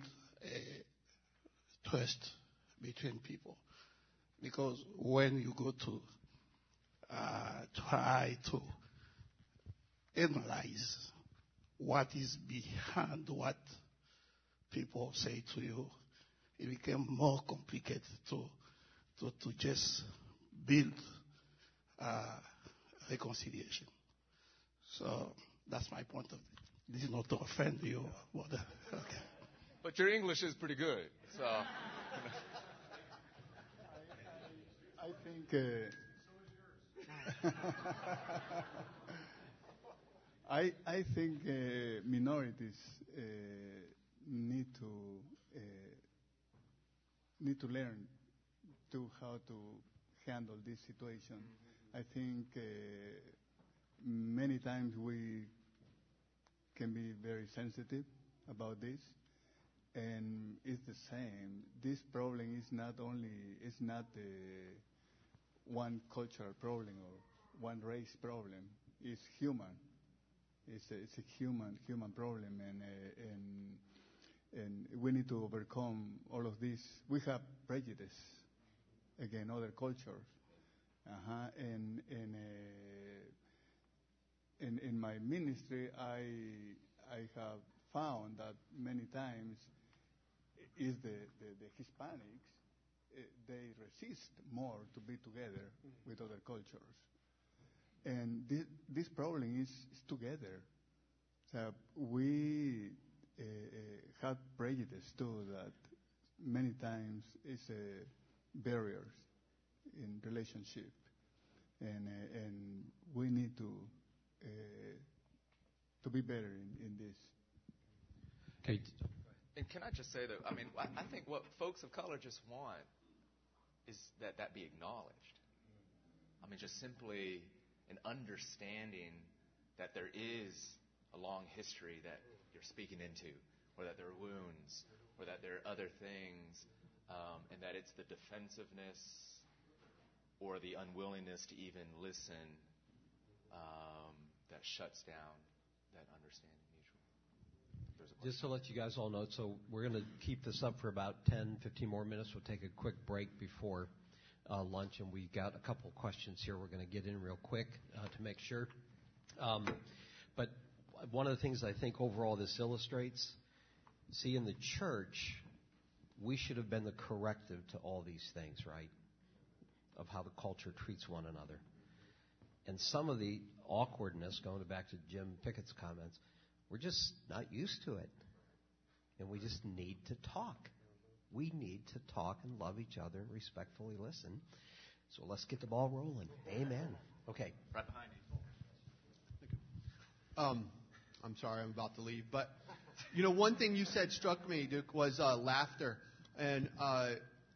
Speaker 14: a trust between people. Because when you go to try to analyze what is behind what people say to you, it becomes more complicated to just build reconciliation. So that's my point of view. This is not to offend you. Okay.
Speaker 1: But your English is pretty good, so.
Speaker 6: I think. I think minorities need to learn how to handle this situation. I think many times we can be very sensitive about this, and it's the same. This problem is not one cultural problem or one race problem. It's human. It's a human problem, and we need to overcome all of this. We have prejudice against other cultures, and in my ministry, I have found that many times is the Hispanics, they resist more to be together with other cultures. And this problem is together. So we have prejudice too that many times is barriers in relationship, and we need to be better in this.
Speaker 1: Okay. And can I just say that, I think what folks of color just want is that be acknowledged. Just simply an understanding that there is a long history that you're speaking into, or that there are wounds, or that there are other things, and that it's the defensiveness or the unwillingness to even listen that shuts down that understanding mutually.
Speaker 4: Just to let you guys all know, so we're going to keep this up for about 10, 15 more minutes. We'll take a quick break before lunch, and we've got a couple questions here we're going to get in real quick to make sure. But one of the things I think overall this illustrates, see, in the church, we should have been the corrective to all these things, right, of how the culture treats one another. And some of the awkwardness, going back to Jim Pickett's comments, we're just not used to it. And we just need to talk. We need to talk and love each other and respectfully listen. So let's get the ball rolling. Amen. Okay.
Speaker 1: Right behind you.
Speaker 15: I'm sorry, I'm about to leave. But, one thing you said struck me, Duke, was laughter. And I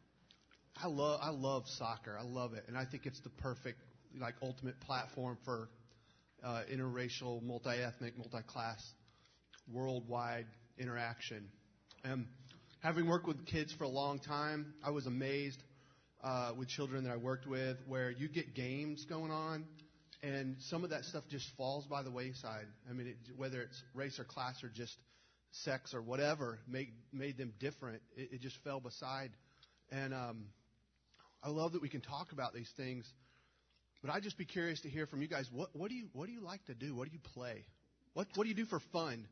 Speaker 15: love soccer. I love it. And I think it's the perfect, ultimate platform for interracial, multi-ethnic, multi-class, worldwide interaction. having worked with kids for a long time, I was amazed with children that I worked with where you get games going on, and some of that stuff just falls by the wayside. I mean, whether it's race or class or just sex or whatever made them different, it just fell beside. And I love that we can talk about these things. But I'd just be curious to hear from you guys. What do you like to do? What do you play? What do you do for fun?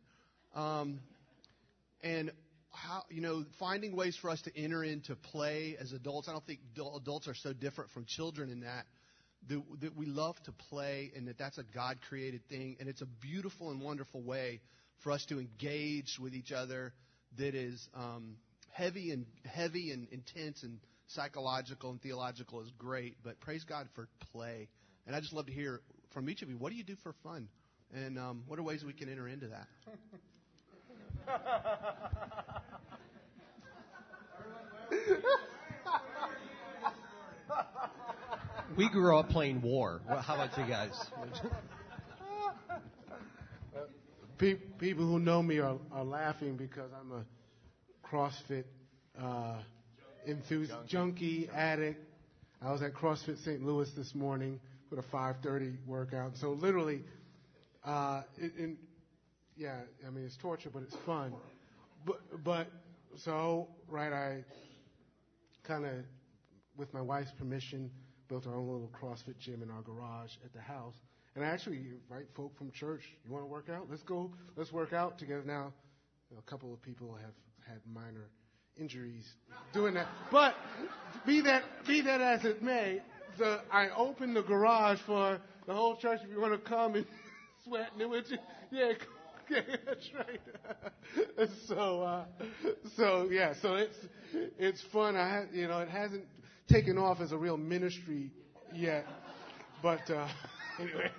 Speaker 15: And how, finding ways for us to enter into play as adults. I don't think adults are so different from children in that we love to play, and that's a God-created thing. And it's a beautiful and wonderful way for us to engage with each other that is heavy and intense and psychological and theological is great, but praise God for play. And I just love to hear from each of you, what do you do for fun? And what are ways we can enter into that?
Speaker 4: We grew up playing war. Well, how about you guys?
Speaker 3: People who know me are laughing because I'm a CrossFit junkie, addict. I was at CrossFit St. Louis this morning with a 5:30 workout. So literally, it's torture, but it's fun. But I kind of, with my wife's permission, built our own little CrossFit gym in our garage at the house. And I actually invite folk from church. You want to work out? Let's go. Let's work out together. Now, a couple of people have had minor injuries doing that. But be that as it may, I opened the garage for the whole church if you want to come and sweat. And it was just, that's right. So it's fun. It hasn't taken off as a real ministry yet, but anyway.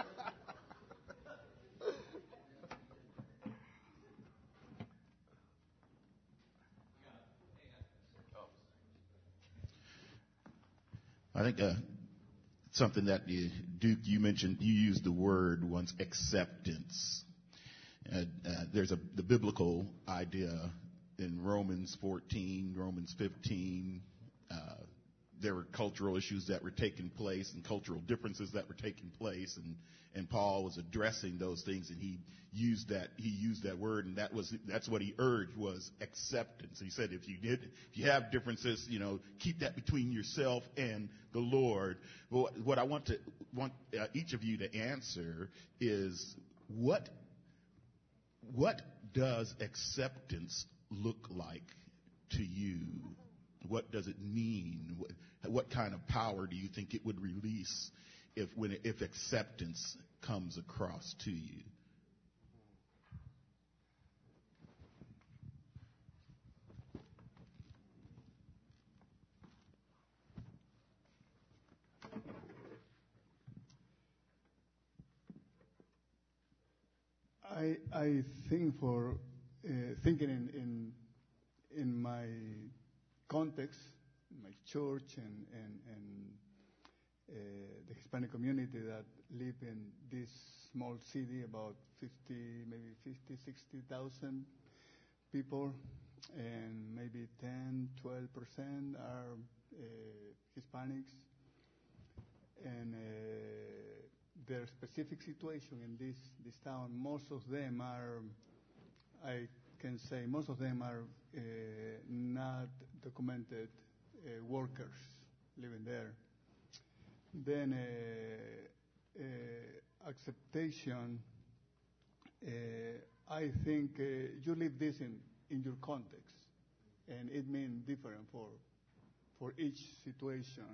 Speaker 16: I think something that Duke, you mentioned, you used the word once, acceptance. There's the biblical idea in Romans 14, Romans 15. There were cultural issues that were taking place and cultural differences that were taking place, and Paul was addressing those things, and he used that word, and that's what he urged was acceptance. He said, if you have differences, keep that between yourself and the Lord. Well, what I want each of you to answer is what does acceptance look like to you? What does it mean? What kind of power do you think it would release if acceptance comes across to you?
Speaker 6: I think for thinking in my context, my church and the Hispanic community that live in this small city, about 60,000 people, and maybe 10-12% are Hispanics, and their specific situation in this town, most of them are not documented workers living there. Then acceptation, I think you live this in your context, and it means different for each situation.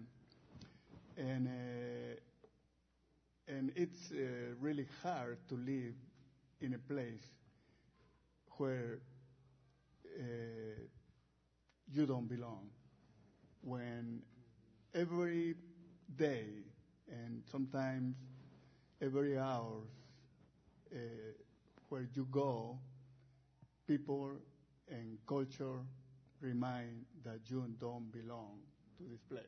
Speaker 6: And it's really hard to live in a place where you don't belong. When every day and sometimes every hour where you go, people and culture remind that you don't belong to this place.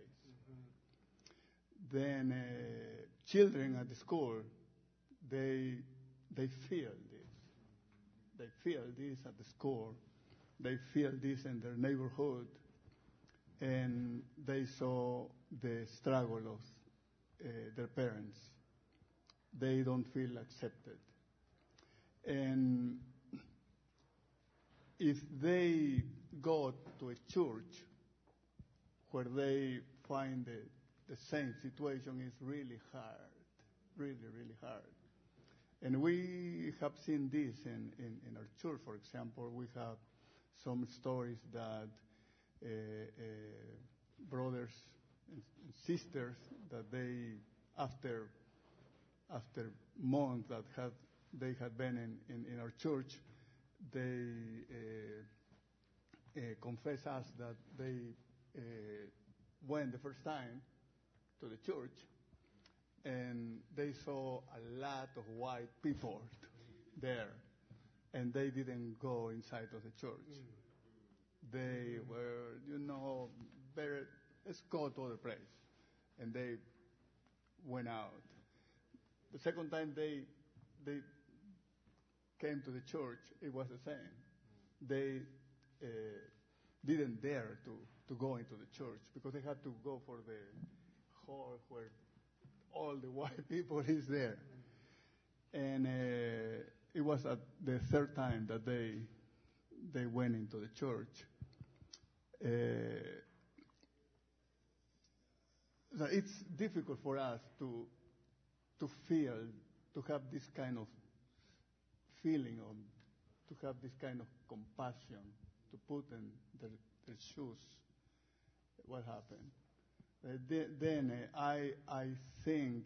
Speaker 6: Then children at the school, they feel this. They feel this at the school they feel this in their neighborhood, and they saw the struggle of their parents. They don't feel accepted. And if they go to a church where they find the same situation, is really hard, really, really hard. And we have seen this in our church, for example. We have some stories that brothers and sisters, that they, after months that they had been in our church, they confess us that they went the first time to the church, and they saw a lot of white people there, and they didn't go inside of the church. They were, better, let's go to other place. And they went out. The second time they came to the church, it was the same. They didn't dare to go into the church because they had to go for the hall where all the white people is there. And it was the third time that they went into the church. So it's difficult for us to feel, to have this kind of feeling, to have this kind of compassion, to put in their shoes what happened. Then I think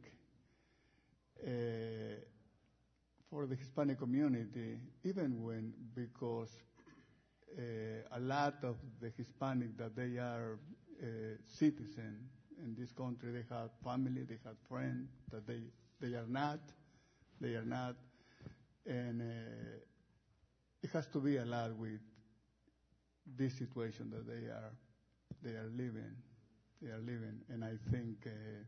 Speaker 6: for the Hispanic community, because a lot of the Hispanic that they are citizens in this country, they have family, they have friends that they are not, and it has to be a lot with this situation that they are living, and I think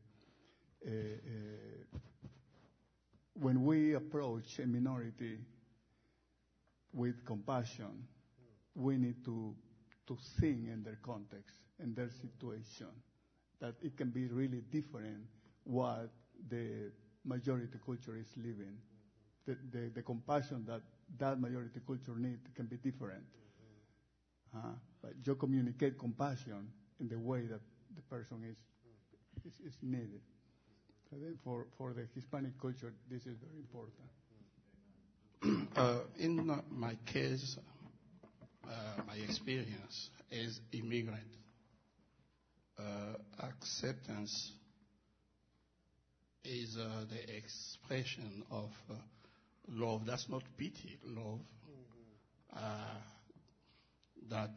Speaker 6: when we approach a minority with compassion, we need to think in their context, in their situation, that it can be really different what the majority culture is living. The compassion that majority culture needs can be different. But you communicate compassion in the way that the person is needed. So for the Hispanic culture, this is very important.
Speaker 14: In my case, my experience as immigrant, acceptance is the expression of love. That's not pity, love. That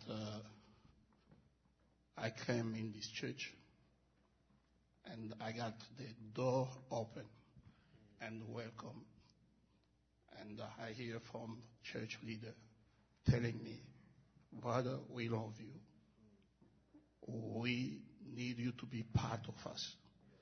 Speaker 14: I came in this church and I got the door open and welcome. And I hear from church leader telling me, brother, we love you. We need you to be part of us.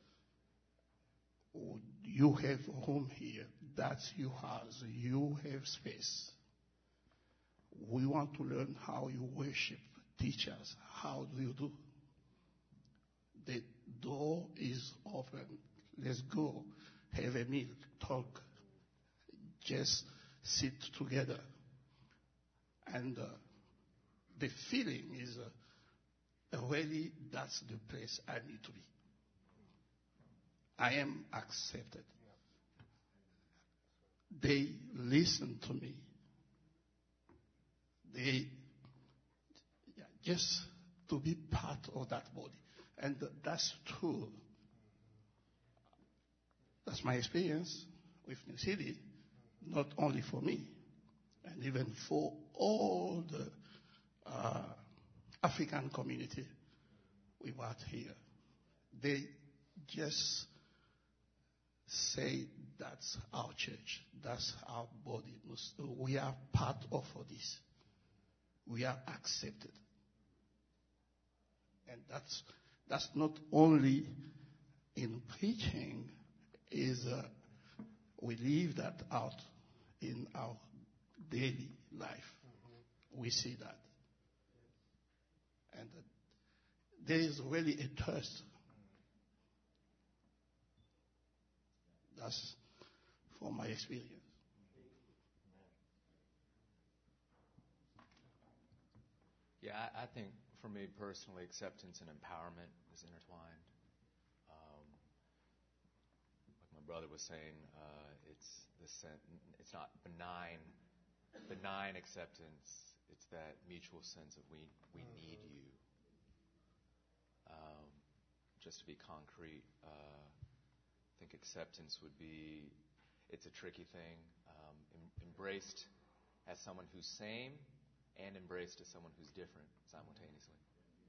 Speaker 14: You have room here. That's your house. You have space. We want to learn how you worship. Teach us. How do you do? The door is open. Let's go. Have a meal. Talk. Just sit together. And the feeling is really that's the place I need to be. I am accepted. They listen to me. They just to be part of that body. And that's true. That's my experience with New City, not only for me, and even for all the African community we brought here. They just say that's our church, that's our body. We are part of this. We are accepted. And that's not only in preaching, is we live that out in our daily life. We see that. And there is really a thirst. That's from my experience.
Speaker 1: Yeah, I think for me personally, acceptance and empowerment is intertwined. Like my brother was saying, it's not benign acceptance. It's that mutual sense of we need you. Just to be concrete, I think acceptance would be, it's a tricky thing, embraced as someone who's same and embraced as someone who's different simultaneously.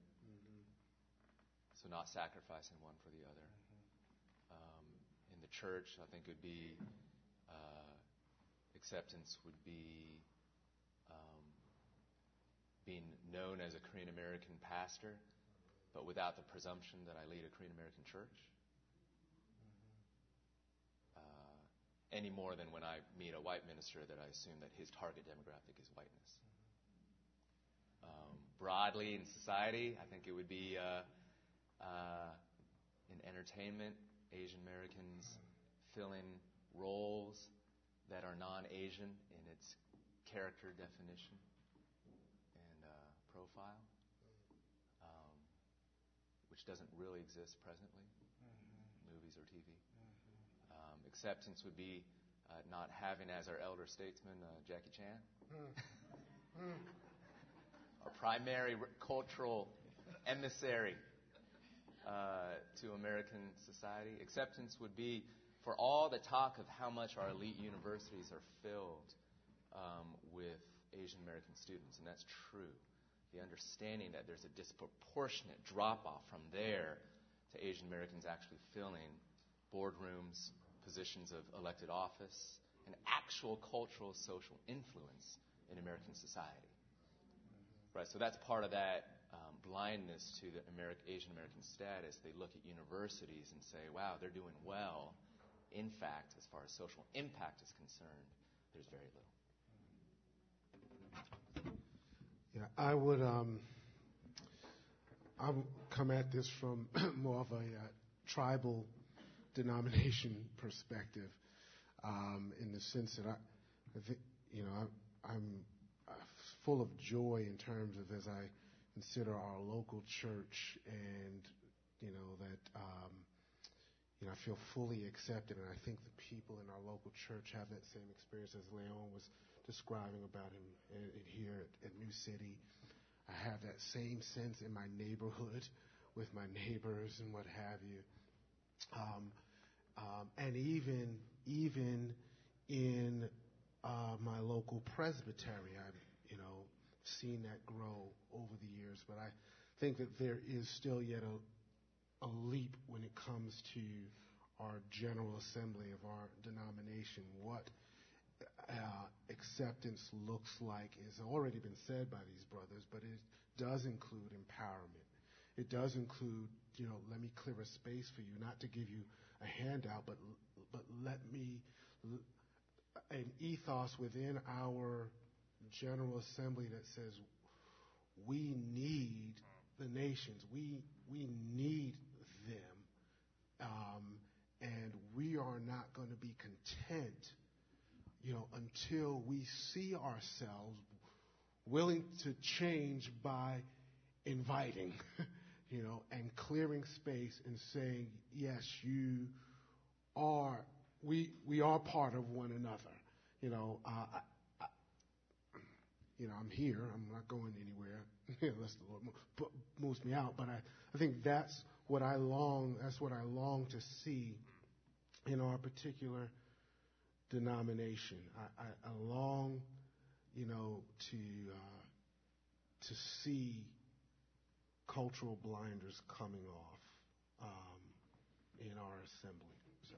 Speaker 1: So not sacrificing one for the other. In the church, I think it would be, acceptance would be being known as a Korean American pastor, but without the presumption that I lead a Korean American church. Any more than when I meet a white minister that I assume that his target demographic is whiteness. Broadly in society, I think it would be in entertainment, Asian Americans filling roles that are non-Asian in its character definition and profile, which doesn't really exist presently, movies or TV. Acceptance would be not having as our elder statesman Jackie Chan, our primary cultural emissary to American society. Acceptance would be for all the talk of how much our elite universities are filled with Asian American students, and that's true. The understanding that there's a disproportionate drop-off from there to Asian Americans actually filling boardrooms, positions of elected office, and actual cultural social influence in American society. Right, so that's part of that blindness to the Asian American status. They look at universities and say, wow, they're doing well. In fact, as far as social impact is concerned, there's very little.
Speaker 3: Yeah, I would come at this from more of a tribal denomination perspective, in the sense that I think, I'm full of joy in terms of as I consider our local church, and that I feel fully accepted, and I think the people in our local church have that same experience as Leon was describing about him here at New City. I have that same sense in my neighborhood with my neighbors and what have you. And even in my local presbytery, I've seen that grow over the years. But I think that there is still yet a leap when it comes to our General Assembly of our denomination. What acceptance looks like has already been said by these brothers, but it does include empowerment. It does include, let me clear a space for you, not to give you a handout, but let me, an ethos within our General Assembly that says we need the nations, we need them, and we are not going to be content, until we see ourselves willing to change by inviting, and clearing space and saying, yes, we are part of one another. I'm here. I'm not going anywhere unless the Lord moves me out. But I think that's what I long to see in our particular denomination. I long, to see cultural blinders coming off in our assembly. So.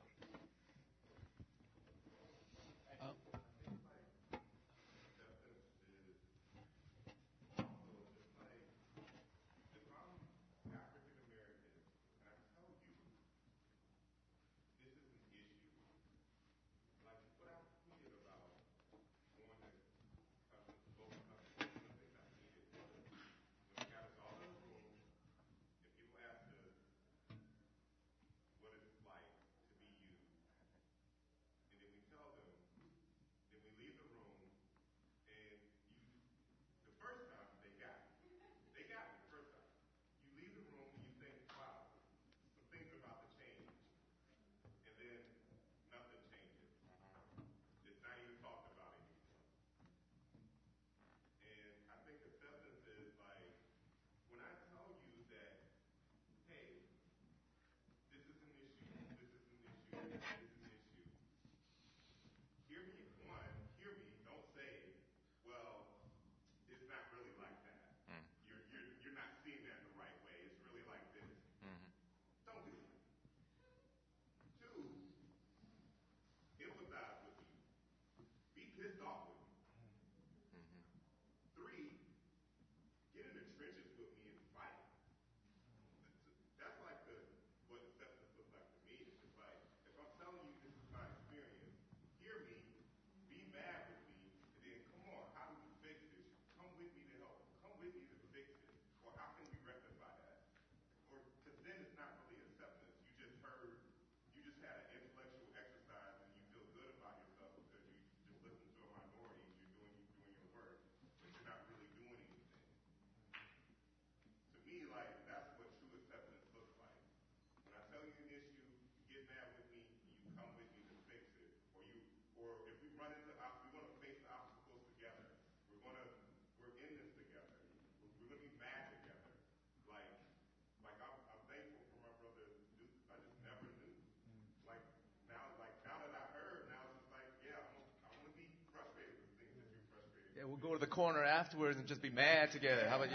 Speaker 1: Yeah, we'll go to the corner afterwards and just be mad together. How about,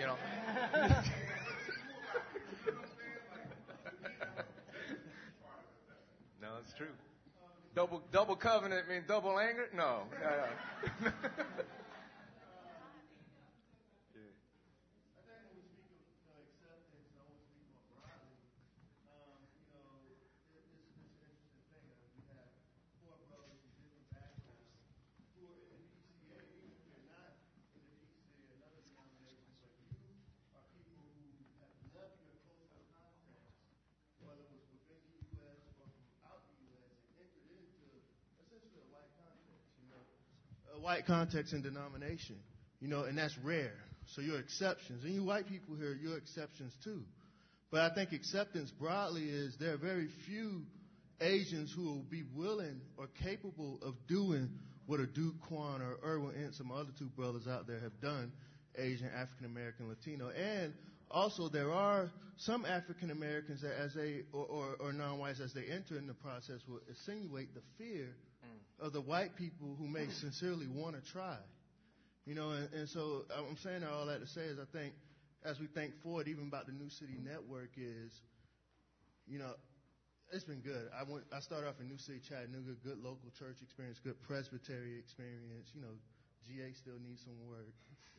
Speaker 1: No, it's true. Double covenant means double anger? No.
Speaker 2: White context and denomination, and that's rare. So you're exceptions. And you white people here, you're exceptions too. But I think acceptance broadly is there are very few Asians who will be willing or capable of doing what a Duke Quan or Irwin and some other two brothers out there have done, Asian, African American, Latino. And also there are some African Americans that as they, or non-whites as they enter in the process will insinuate the fear of the white people who may sincerely want to try. And so I'm saying all that to say is I think as we think forward, even about the New City Network is, it's been good. I started off in New City, Chattanooga, good local church experience, good presbytery experience. GA still needs some work.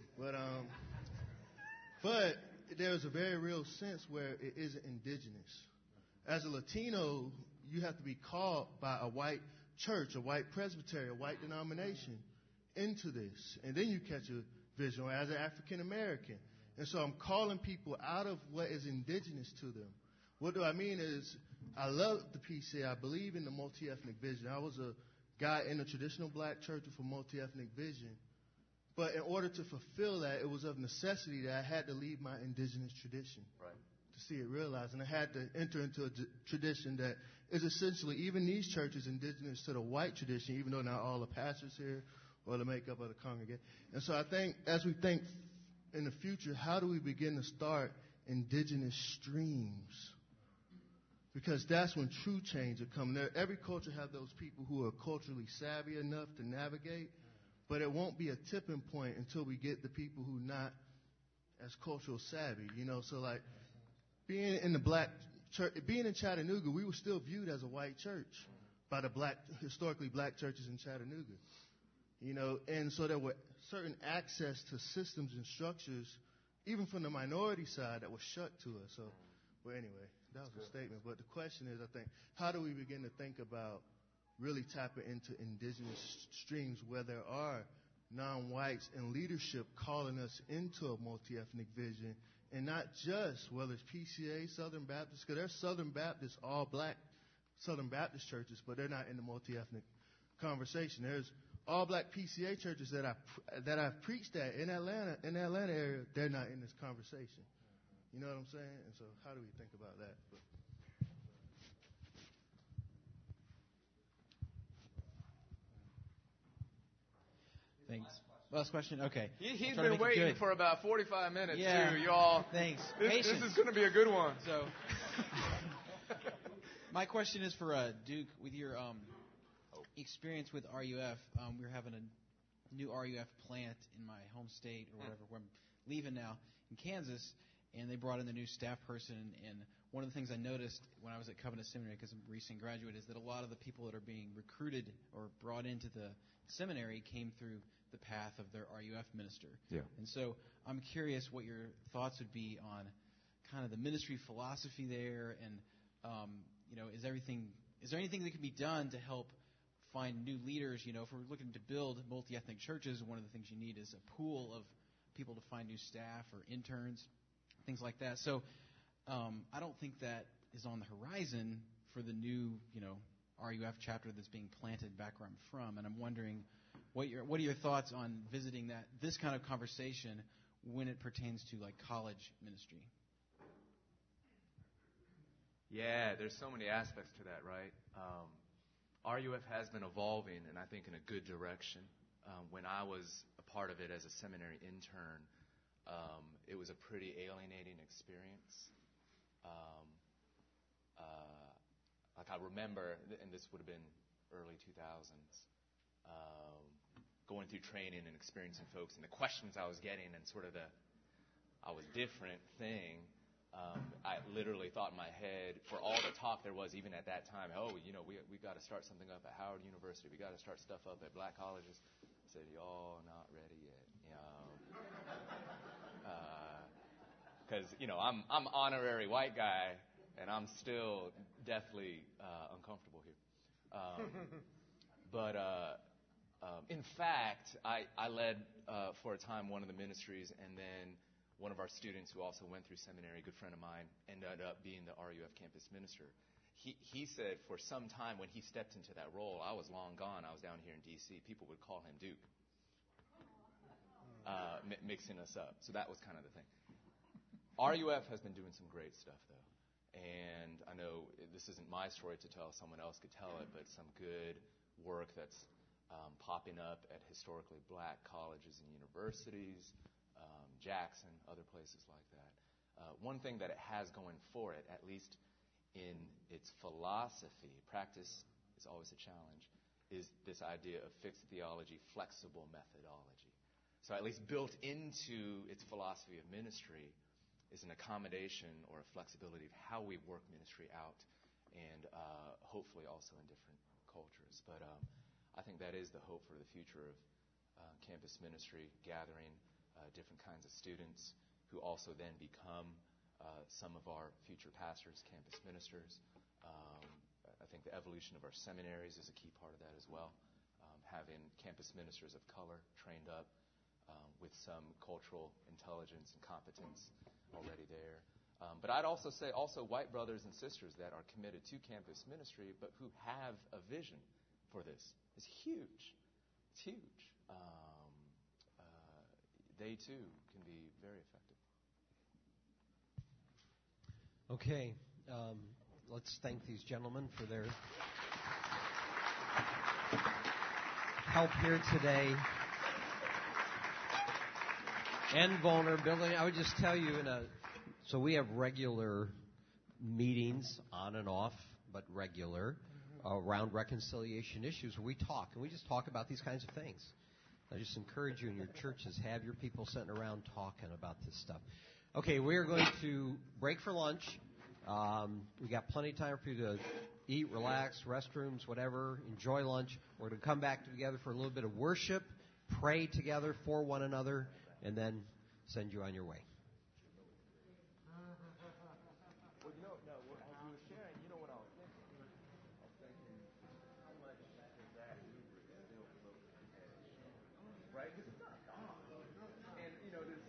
Speaker 2: But there's a very real sense where it isn't indigenous. As a Latino, you have to be called by a white church, a white presbytery, a white denomination into this. And then you catch a vision as an African American. And so I'm calling people out of what is indigenous to them. What do I mean is I love the PCA. I believe in the multi-ethnic vision. I was a guy in a traditional black church with a multi-ethnic vision. But in order to fulfill that, it was of necessity that I had to leave my indigenous tradition to see it realized. And I had to enter into a tradition that is essentially, even these churches, indigenous to the white tradition, even though not all the pastors here or the makeup of the congregation. And so I think as we think in the future, how do we begin to start indigenous streams? Because that's when true change will come. Every culture has those people who are culturally savvy enough to navigate, but it won't be a tipping point until we get the people who not as cultural savvy. So like being in the black church, being in Chattanooga, we were still viewed as a white church by the historically black churches in Chattanooga. And so there were certain access to systems and structures, even from the minority side, that was shut to us. So, well, anyway, that was a statement. But the question is, I think, how do we begin to think about really tapping into indigenous streams where there are non-whites in leadership calling us into a multi-ethnic vision, and not just, whether it's PCA, Southern Baptist, because there's Southern Baptist, all black Southern Baptist churches, but they're not in the multi-ethnic conversation. There's all black PCA churches that I've preached at in Atlanta area, they're not in this conversation. You know what I'm saying? And so how do we think about that?
Speaker 17: Thanks. Last question? Okay.
Speaker 1: He's been waiting for about 45 minutes,
Speaker 17: too,
Speaker 1: y'all.
Speaker 17: Thanks.
Speaker 1: This is going to be a good one.
Speaker 17: So, my question is for Duke. With your experience with RUF, we're having a new RUF plant in my home state or whatever, where I'm leaving now, in Kansas, and they brought in the new staff person. And one of the things I noticed when I was at Covenant Seminary, because I'm a recent graduate, is that a lot of the people that are being recruited or brought into the seminary came through the path of their RUF minister.
Speaker 1: Yeah.
Speaker 17: And so I'm curious what your thoughts would be on kind of the ministry philosophy there, and is there anything that can be done to help find new leaders? If we're looking to build multi-ethnic churches, one of the things you need is a pool of people to find new staff or interns, things like that. So I don't think that is on the horizon for the new, RUF chapter that's being planted back where I'm from. And I'm wondering what are your thoughts on visiting this kind of conversation when it pertains to like college ministry?
Speaker 1: Yeah, there's so many aspects to that, right? RUF has been evolving, and I think in a good direction. When I was a part of it as a seminary intern, it was a pretty alienating experience. Like I remember, and this would have been early 2000s, going through training and experiencing folks and the questions I was getting and sort of I was different thing, I literally thought in my head, for all the talk there was even at that time, we got to start something up at Howard University. We got to start stuff up at black colleges. I said, y'all not ready yet. Because, I'm honorary white guy, and I'm still deathly uncomfortable here. But in fact, I led for a time one of the ministries, and then one of our students who also went through seminary, a good friend of mine, ended up being the RUF campus minister. He said for some time when he stepped into that role, I was long gone. I was down here in D.C. People would call him Duke, mixing us up. So that was kind of the thing. RUF has been doing some great stuff, though. And I know this isn't my story to tell. Someone else could tell it, but some good work that's popping up at historically black colleges and universities, Jackson, other places like that. One thing that it has going for it, at least in its philosophy, practice is always a challenge, is this idea of fixed theology, flexible methodology. So at least built into its philosophy of ministry is an accommodation or a flexibility of how we work ministry out, and hopefully also in different cultures. But I think that is the hope for the future of campus ministry, gathering different kinds of students who also then become some of our future pastors, campus ministers. I think the evolution of our seminaries is a key part of that as well, having campus ministers of color trained up with some cultural intelligence and competence already there. But I'd also say white brothers and sisters that are committed to campus ministry but who have a vision for this. It's huge. It's huge. They too can be very effective.
Speaker 4: Okay. Let's thank these gentlemen for their help here today and vulnerability. I would just tell you, so we have regular meetings on and off, but regular, around reconciliation issues where we talk, and we just talk about these kinds of things. I just encourage you in your churches, have your people sitting around talking about this stuff. Okay, we are going to break for lunch. We got plenty of time for you to eat, relax, restrooms, whatever, enjoy lunch. We're going to come back together for a little bit of worship, pray together for one another, and then send you on your way.
Speaker 1: Well, as you were sharing, you know what I was thinking? I was thinking, how much does that rubric still look at? Right? Because it's not gone. And, there's